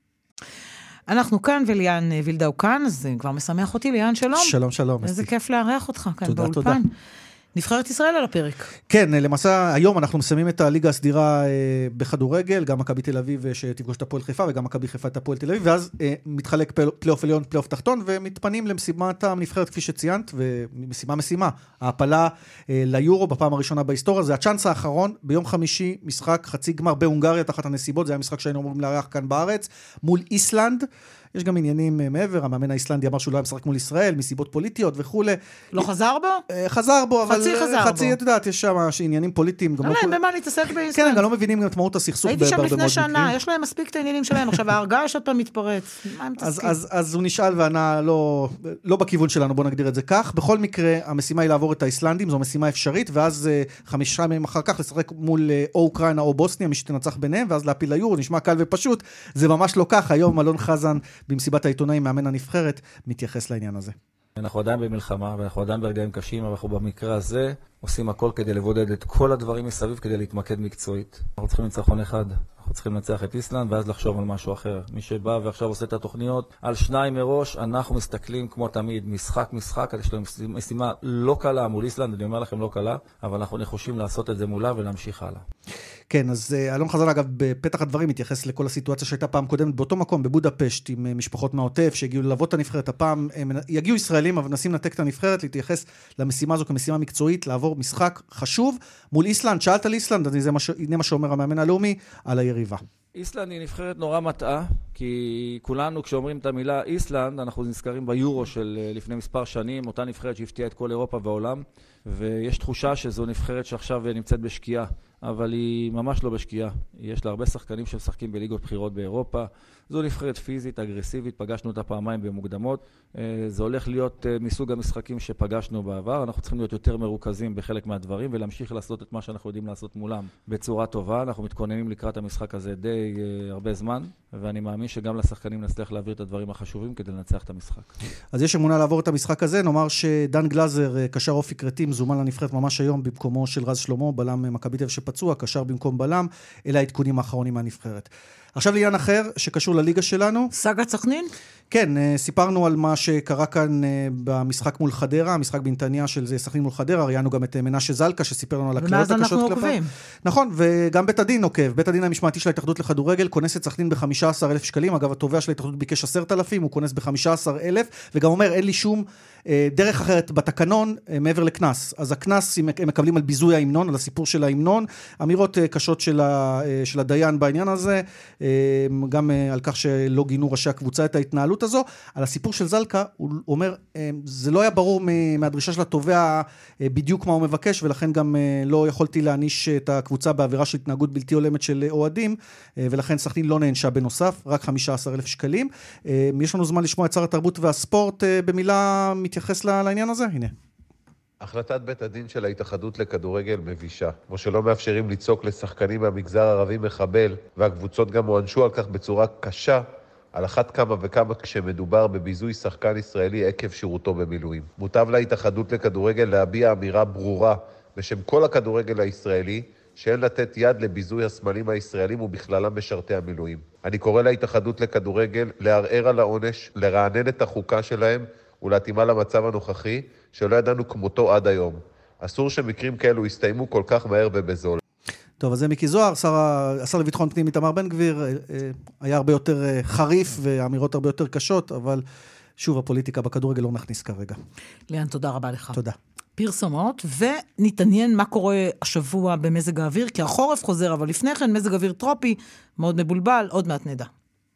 אנחנו כאן וליאן וילדאו כאן, אז כבר משמח אותי, ליאן, שלום. שלום, שלום. איזה כיף לארח אותך כאן באולפן. תודה. נבחרת ישראל על הפרק. כן, למעשה היום אנחנו מסיימים את הליגה הסדירה בכדורגל, גם מכבי תל אביב שתפגוש את הפועל חיפה, וגם מכבי חיפה את הפועל תל אביב, ואז מתחלק פלייאוף עליון, פלייאוף תחתון, ומתפנים למשימת הנבחרת כפי שציינת, ומשימה, ההפלה ליורו בפעם הראשונה בהיסטוריה, זה הצ'אנס האחרון, ביום חמישי משחק חצי גמר בהונגריה תחת הנסיבות, זה היה משחק שהיינו אמורים לארח כאן בארץ, מול איסלנד, יש גם עניינים מעבר, המאמן האיסלנדי אמר שהוא לא היה משחק מול ישראל, מסיבות פוליטיות וכו'. לא חזר בו? חזר בו, אבל חצי, את יודעת, יש שם עניינים פוליטיים. לא, במה להתעסק באיסלנד? כן, גם לא מבינים גם את מהות הסכסוך הייתי שם לפני שנה, יש להם מספיק את העניינים שלהם, עכשיו ההרגעה יש עוד פעם מתפרץ. מה הם מתעסקים? אז הוא נשאל וענה לא בכיוון שלנו, בוא נגדיר את זה כך. בכל מקרה, המשימה היא לעבור את האיסלנדים, זו משימה אפשרית, ואז 5 ימים אחר כך לשחק מול או אוקראינה או בוסניה, מי שתנצח ביניהם, ואז להפיל ליורו, נשמע קל ופשוט. זה ממש לא כך. היום אלון חזן במסיבת העיתונאים מאמן הנבחרת מתייחס לעניין הזה. אנחנו עדיין במלחמה ואנחנו עדיין ברגעים קשים, אבל אנחנו במקרה הזה עושים הכל כדי לבודד את כל הדברים מסביב כדי להתמקד מקצועית. אנחנו צריכים ניצחון אחד, אנחנו צריכים לנצח את איסלנד ואז לחשוב על משהו אחר. מי שבא ועכשיו עושה את התוכניות על 2 מראש, אנחנו מסתכלים כמו תמיד, משחק, יש לנו משימה לא קלה מול איסלנד, אני אומר לכם לא קלה, אבל אנחנו נחושים לעשות את זה מולה ולהמשיך הלאה. כן, אז אלון חזן אגב בפתח הדברים התייחס לכל הסיטואציה שהייתה פעם קודמת באותו מקום, בבודפשט, עם משפחות מהעוטף שהגיעו ללוות את הנבחרת. הפעם יגיעו ישראלים, אבל מנסים לנתק את הנבחרת, להתייחס למשימה הזו כמשימה מקצועית, לעבור משחק חשוב מול איסלנד. שאלת על איסלנד, אז הנה מה שאומר המאמן הלאומי על היריבה. איסלנד היא נבחרת נורא מטעה, כי כולנו כשאומרים את המילה איסלנד, אנחנו נזכרים ביורו של לפני מספר שנים, אותה נבחרת שהפתיעה את כל אירופה והעולם, ויש תחושה שזו נבחרת שעכשיו נמצאת בשקיעה, אבל היא ממש לא בשקיעה. יש לה הרבה שחקנים שמשחקים בליגות בחירות באירופה, זו נבחרת פיזית, אגרסיבית, פגשנו אותה פעמיים במוקדמות, זה הולך להיות מסוג המשחקים שפגשנו בעבר, אנחנו צריכים להיות יותר מרוכזים בחלק מהדברים, ולהמשיך לעשות את מה שאנחנו יודעים לעשות מולם בצורה טובה. אנחנו מתכוננים לקראת המשחק הזה די הרבה זמן, ואני מאמין שגם לשחקנים נצליח להעביר את הדברים החשובים כדי לנצח את המשחק. אז יש אמונה לעבור את המשחק הזה, נאמר שדן גלזר, קשר אופי קרטים, זומן לנבחרת ממש היום במקומו של רז שלמה, בלם מכבי תל אביב שפצוע, קשר במקום בלם, אלה העדכונים האחרונים מהנבחרת. עכשיו לעניין אחר שקשור לליגה שלנו. סגת סכנין? כן, סיפרנו על מה שקרה כאן במשחק מול חדרה, המשחק בנתניה של סכנין מול חדרה, ראיינו גם את מנשה זלקה שסיפר לנו על הקללות הקשות כלפיו. נכון, וגם בית הדין עוקב, בית הדין המשמעתי של ההתאחדות לכדורגל, כונס את סכנין ב-15,000 שקלים, אגב התובע של ההתאחדות ביקש 10,000, הוא כונס ב-15,000, וגם אומר אין לי שום דרך אחרת בתקנון מעבר לכנס. אז הכנס הם מקבלים על ביזוי ההמנון, על הסיפור של ההמנון, אמירות קשות של הדיין בעניין הזה, גם על כך שלא גינו ראשי הקבוצה את ההתנהלות הזו. על הסיפור של זלקה, הוא אומר, זה לא היה ברור מהדרישה של התובע בדיוק מה הוא מבקש, ולכן גם לא יכולתי להעניש את הקבוצה בעבירה של התנהגות בלתי הולמת של אוהדים, ולכן סכנין לא נענשה בנוסף, רק 15,000 שקלים. יש לנו זמן לשמוע את שר התרבות והספורט במילה מתייחס לעניין הזה? הנה. החלטת בית הדין של ההתאחדות לכדורגל מבישה. כמו שלא מאפשרים לצעוק לשחקנים מהמגזר הערבי מחבל, והקבוצות גם הוענשו על כך בצורה קשה, על אחת כמה וכמה כשמדובר בביזוי שחקן ישראלי עקב שירותו במילואים. מוטב להתאחדות לכדורגל להביע אמירה ברורה בשם כל הכדורגל הישראלי, שאין לתת יד לביזוי הסמלים הישראלים ובכללם משרתי המילואים. אני קורא להתאחדות לכדורגל לערער על העונש, לרענן את החוקה שלהם ולהתאימה למצב הנוכחי שלא ידענו כמותו עד היום. אסור שמקרים כאלו יסתיימו כל כך מהר ובזול. טוב, אז זה מיקי זוהר, השר לביטחון פנים איתמר בן גביר, היה הרבה יותר חריף ואמירות הרבה יותר קשות, אבל שוב, הפוליטיקה בכדורגל לא נכניס כרגע. ליאן, תודה רבה לך. תודה. פרסומות, ונתעניין מה קורה השבוע במזג האוויר, כי החורף חוזר, אבל לפני כן מזג אוויר טרופי, מאוד מבולבל, עוד מעט נדע.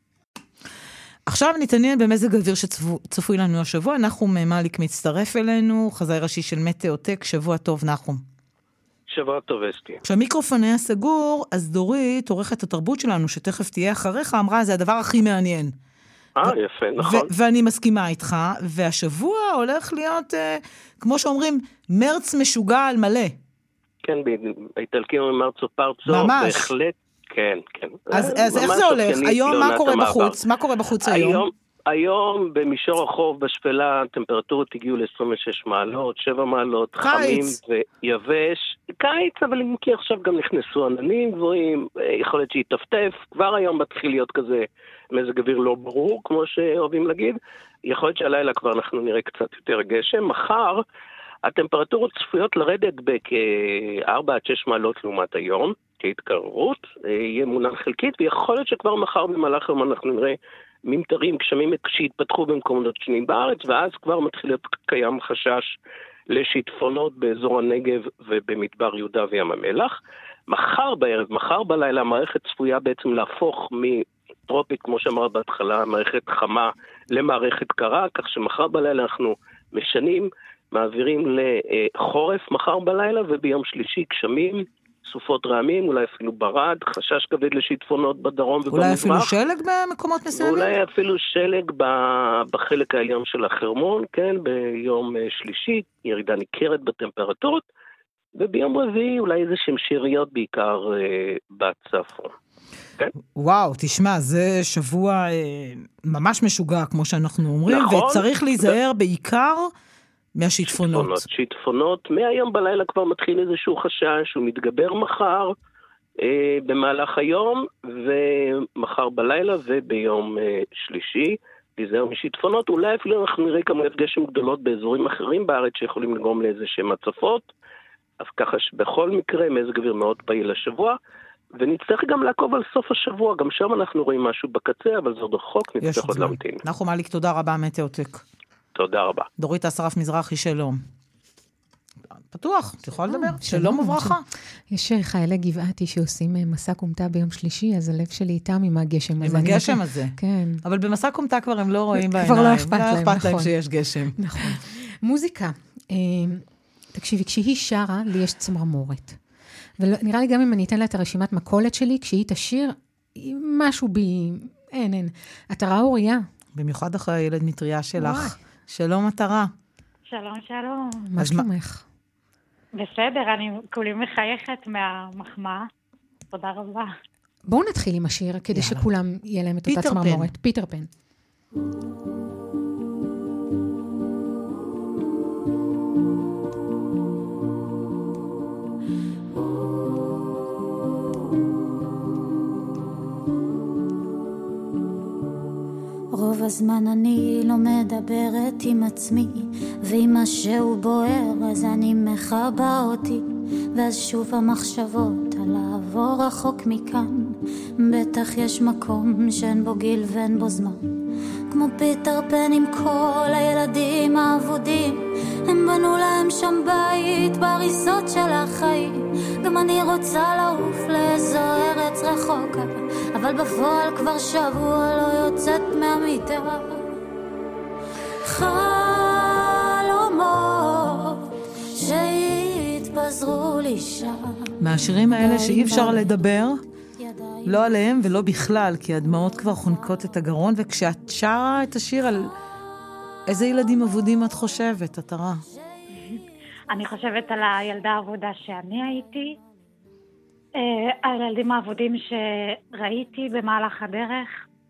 עכשיו נתעניין במזג האוויר שצפוי לנו השבוע, נחום מאליק מצטרף אלינו, חזאי ראשי של מטאוטק, שבוע טוב נחום. שבוע טוב אסתי. כשהמיקרופון היה סגור, אז דורית, עורכת התרבות שלנו, שתכף תהיה אחריך, אמרה, זה הדבר הכי מעניין. יפה, נכון. ואני מסכימה איתך, והשבוע הולך להיות, כמו שאומרים, מרץ משוגע על מלא. כן, באיטלקים אומרים מרצו פרצו, ממש. בהחלט, כן, כן. אז איך זה הולך? היום מה קורה בחוץ? מה קורה בחוץ היום? היום במישור החוף בשפלה הטמפרטורות הגיעו ל-26 מעלות, 7 מעלות, חמים ויבש. קיץ, אבל אם כי עכשיו גם נכנסו עננים גבוהים, יכול להיות שיטפטף, כבר היום מתחיל להיות כזה מזג אוויר לא ברור, כמו שאוהבים להגיד. יכול להיות שהלילה כבר אנחנו נראה קצת יותר גשם. מחר הטמפרטורות צפויות לרדת בכ-4 עד 6 מעלות לעומת היום, כהתקררות, יהיה מונח חלקית, ויכול להיות שכבר מחר במהלך היום אנחנו נראה ממטרים, גשמים שהתפתחו במקומות שונים בארץ, ואז כבר מתחיל להיות קיים חשש לשיטפונות באזור הנגב ובמדבר יהודה וים המלח. מחר בערב, מחר בלילה, המערכת צפויה בעצם להפוך מטרופית, כמו שאמר בהתחלה, מערכת חמה למערכת קרה, כך שמחר בלילה אנחנו משנים, מעבירים לחורף מחר בלילה, וביום שלישי גשמים, סופות רעמים, אולי אפילו ברד, חשש כבד לשיטפונות בדרום ובמזרח. אולי אפילו שלג במקומות מסוימים? אולי אפילו שלג בחלק העליון של החרמון, כן, ביום שלישי, ירידה ניכרת בטמפרטורות, וביום רביעי אולי איזה שהם שאריות בעיקר בצפון. כן? וואו, תשמע, זה שבוע ממש משוגע, כמו שאנחנו אומרים, נכון? וצריך להיזהר בעיקר מהשיטפונות. שיטפונות, מהיום בלילה כבר מתחיל איזשהו חשש, הוא מתגבר מחר במהלך היום, ומחר בלילה וביום שלישי, להיזהר משיטפונות, אולי אפילו אנחנו נראה כמויות גשם גדולות באזורים אחרים בארץ שיכולים לגרום לאיזה שהם הצפות, אז ככה שבכל מקרה מזג אוויר מאוד פעיל לשבוע, ונצטרך גם לעקוב על סוף השבוע, גם שם אנחנו רואים משהו בקצה, אבל זה עוד רחוק, נצטרך עוד להמתין. נחום מליק, תודה רבה, מטאוטק. תודה רבה. דורית אסרף מזרחי, שלום. פתוח, את יכולה לדבר? שלום וברכה. יש חיילי גבעתי שעושים מסע קומטה ביום שלישי, אז הלב שלי איתם עם הגשם הזה. עם הגשם הזה. כן. אבל במסע קומטה כבר הם לא רואים בעיניים. כבר לא אכפת להם, לא אכפת להם שיש גשם. נכון. מוזיקה. תקשיבי, כשהיא שרה, לי יש צמרמורת. ונראה לי גם אם אני אתן לה את הרשימת מכולת שלי, כשהיא תשיר, משהו בי, אין. עטרה אוריה. במיוחד אחרי הילד מטריה שלך. שלום עטרה. שלום, שלום. מה שלומך? בסדר, אני כולי מחייכת מהמחמאה. תודה רבה. בואו נתחיל עם השיר, כדי שכולם יהיה להם את אותה צמרמורת. פיטר פן. רוב הזמן אני לא מדברת עם עצמי, ועם מה שהוא בוער אז אני מחבא אותי, ואז שוב המחשבות על לעבור רחוק מכאן. בטח יש מקום שאין בו גיל ואין בו זמן, כמו פיטר פן עם כל הילדים האבודים, הם בנו להם שם בית בהריסות של החיים. גם אני רוצה לעוף לאיזו ארץ רחוקה, אבל בפועל כבר שבוע לא יוצאת מהמיטה. חלומות שהתפזרו לי שם. מהשירים האלה שאי אפשר לדבר, לא עליהם ולא בכלל, כי הדמעות כבר חונקות את הגרון, וכשאת שרה את השיר על איזה ילדים אבודים את חושבת, עטרה? אני חושבת על הילדה העבודה שאני הייתי, על הילדים העבודים שראיתי במהלך הדרך.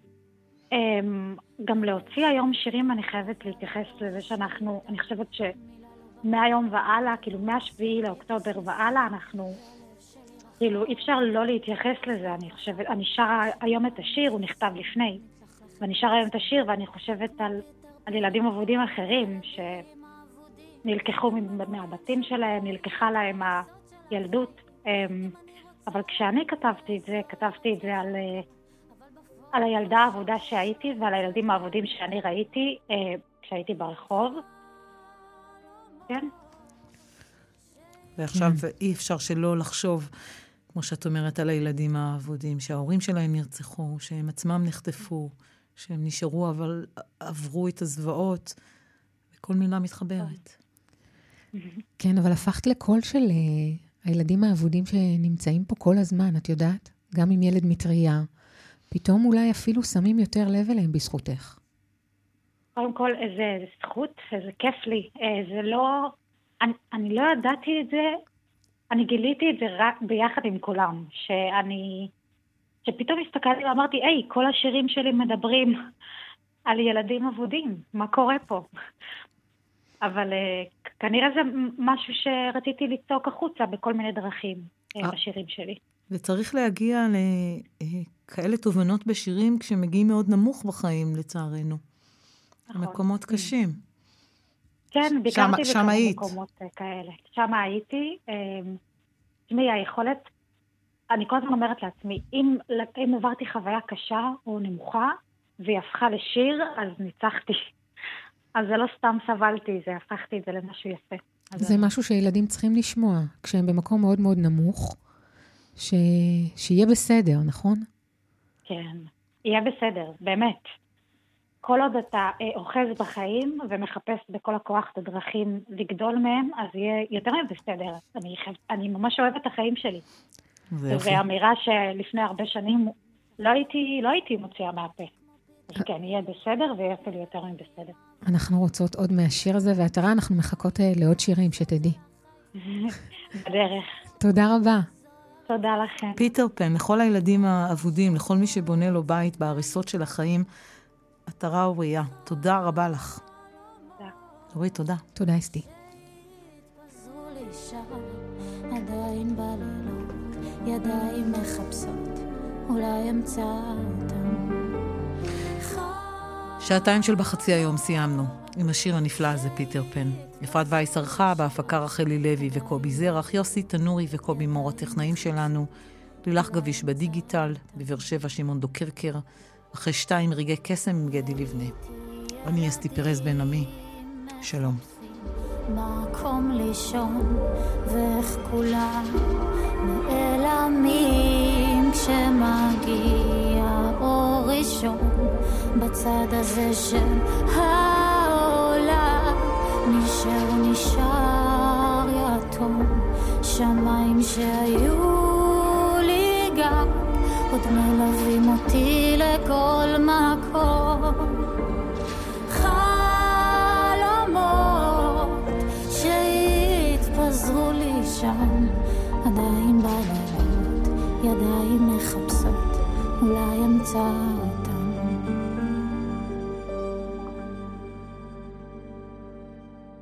גם להוציא היום שירים, אני חייבת להתייחס לזה שאנחנו, אני חושבת שמהיום והלאה, כאילו מה-7 לאוקטובר והלאה, אנחנו, כאילו אי אפשר לא להתייחס לזה. אני חושבת, אני שרה היום את השיר, הוא נכתב לפני, ואני שרה היום את השיר, ואני חושבת על ילדים עבודים אחרים שנלקחו מהבתים שלהם, נלקחה להם הילדות. אבל כשאני כתבתי את זה על הילדה העבודה שהייתי ועל הילדים העבודים שאני ראיתי כשהייתי ברחוב. כן. ועכשיו אי אפשר שלא לחשוב, כמו שאת אומרת, על הילדים העבודים, שההורים שלהם נרצחו, שהם עצמם נחטפו, שהם נשארו אבל עברו את הזוועות, וכל מילה מתחברת. כן, אבל הפכת לקול של הילדים העבודים שנמצאים פה כל הזמן, את יודעת? גם עם ילד מטריה. פתאום אולי אפילו שמים יותר לב אליהם בזכותך. קודם כל, איזה זכות, איזה כיף לי. זה לא... אני לא ידעתי את זה, אני גיליתי את זה רק ביחד עם כולם. שפתאום הסתכלתי ואמרתי, היי, כל השירים שלי מדברים על ילדים עבודים. מה קורה פה? אבל כנראה זה משהו שרציתי לצעוק החוצה בכל מיני דרכים בשירים שלי. וצריך להגיע לכאלה תובנות בשירים כשמגיעים מאוד נמוך בחיים, לצערנו. נכון. מקומות קשים. כן, ביקרתי בכמה מקומות כאלה. שם הייתי. תשמעי, היכולת, אני כל הזמן אומרת לעצמי, אם עברתי חוויה קשה או נמוכה, והיא הפכה לשיר, אז ניצחתי. אז זה לא סתם סבלתי, זה הפכתי את זה למשהו יפה. זה משהו שילדים צריכים לשמוע, כשהם במקום מאוד מאוד נמוך, שיהיה בסדר, נכון? כן, יהיה בסדר, באמת. כל עוד אתה אוחז בחיים ומחפש בכל הכוח את הדרכים לגדול מהם, אז יהיה יותר בסדר. אני ממש אוהבת את החיים שלי. זו אמירה שלפני הרבה שנים לא הייתי מוציאה מהפה. אז כן, יהיה בסדר ויהיה אפילו יותר מבסדר. אנחנו רוצות עוד מהשיר הזה, והתרה אנחנו מחכות לעוד שירים, שתדעי. בדרך. תודה רבה. תודה לכם. פיטר פן, לכל הילדים האבודים, לכל מי שבונה לו בית בהריסות של החיים, התרה אוריה, תודה רבה לך. תודה. אורי, תודה. תודה, אסתי. עדיין בלילות, ידיים מחפשות, אולי אמצא אותם. 2 של בחצי היום סיימנו, עם השיר הנפלא הזה, פיטר פן. אפרת וייס ערכה, בהפקה רחלי לוי וקובי זרח, יוסי תנורי וקובי מור הטכנאים שלנו, לילך גביש בדיגיטל, בבאר שבע שמעון דוקרקר, אחרי 2 רגעי קסם עם גדי לבנה. אני אסתי פרז בן עמי, שלום. מקום לישון, ואיך כולם נעלמים כשמגיע אור ראשון בצד הזה של העולם. נשאר יתום, שמיים שהיו לי גם עוד מלווים אותי לכל מקום. חלומות שהתפזרו לי שם, עדיין בלילות, ידיים מחפשות, אולי אמצא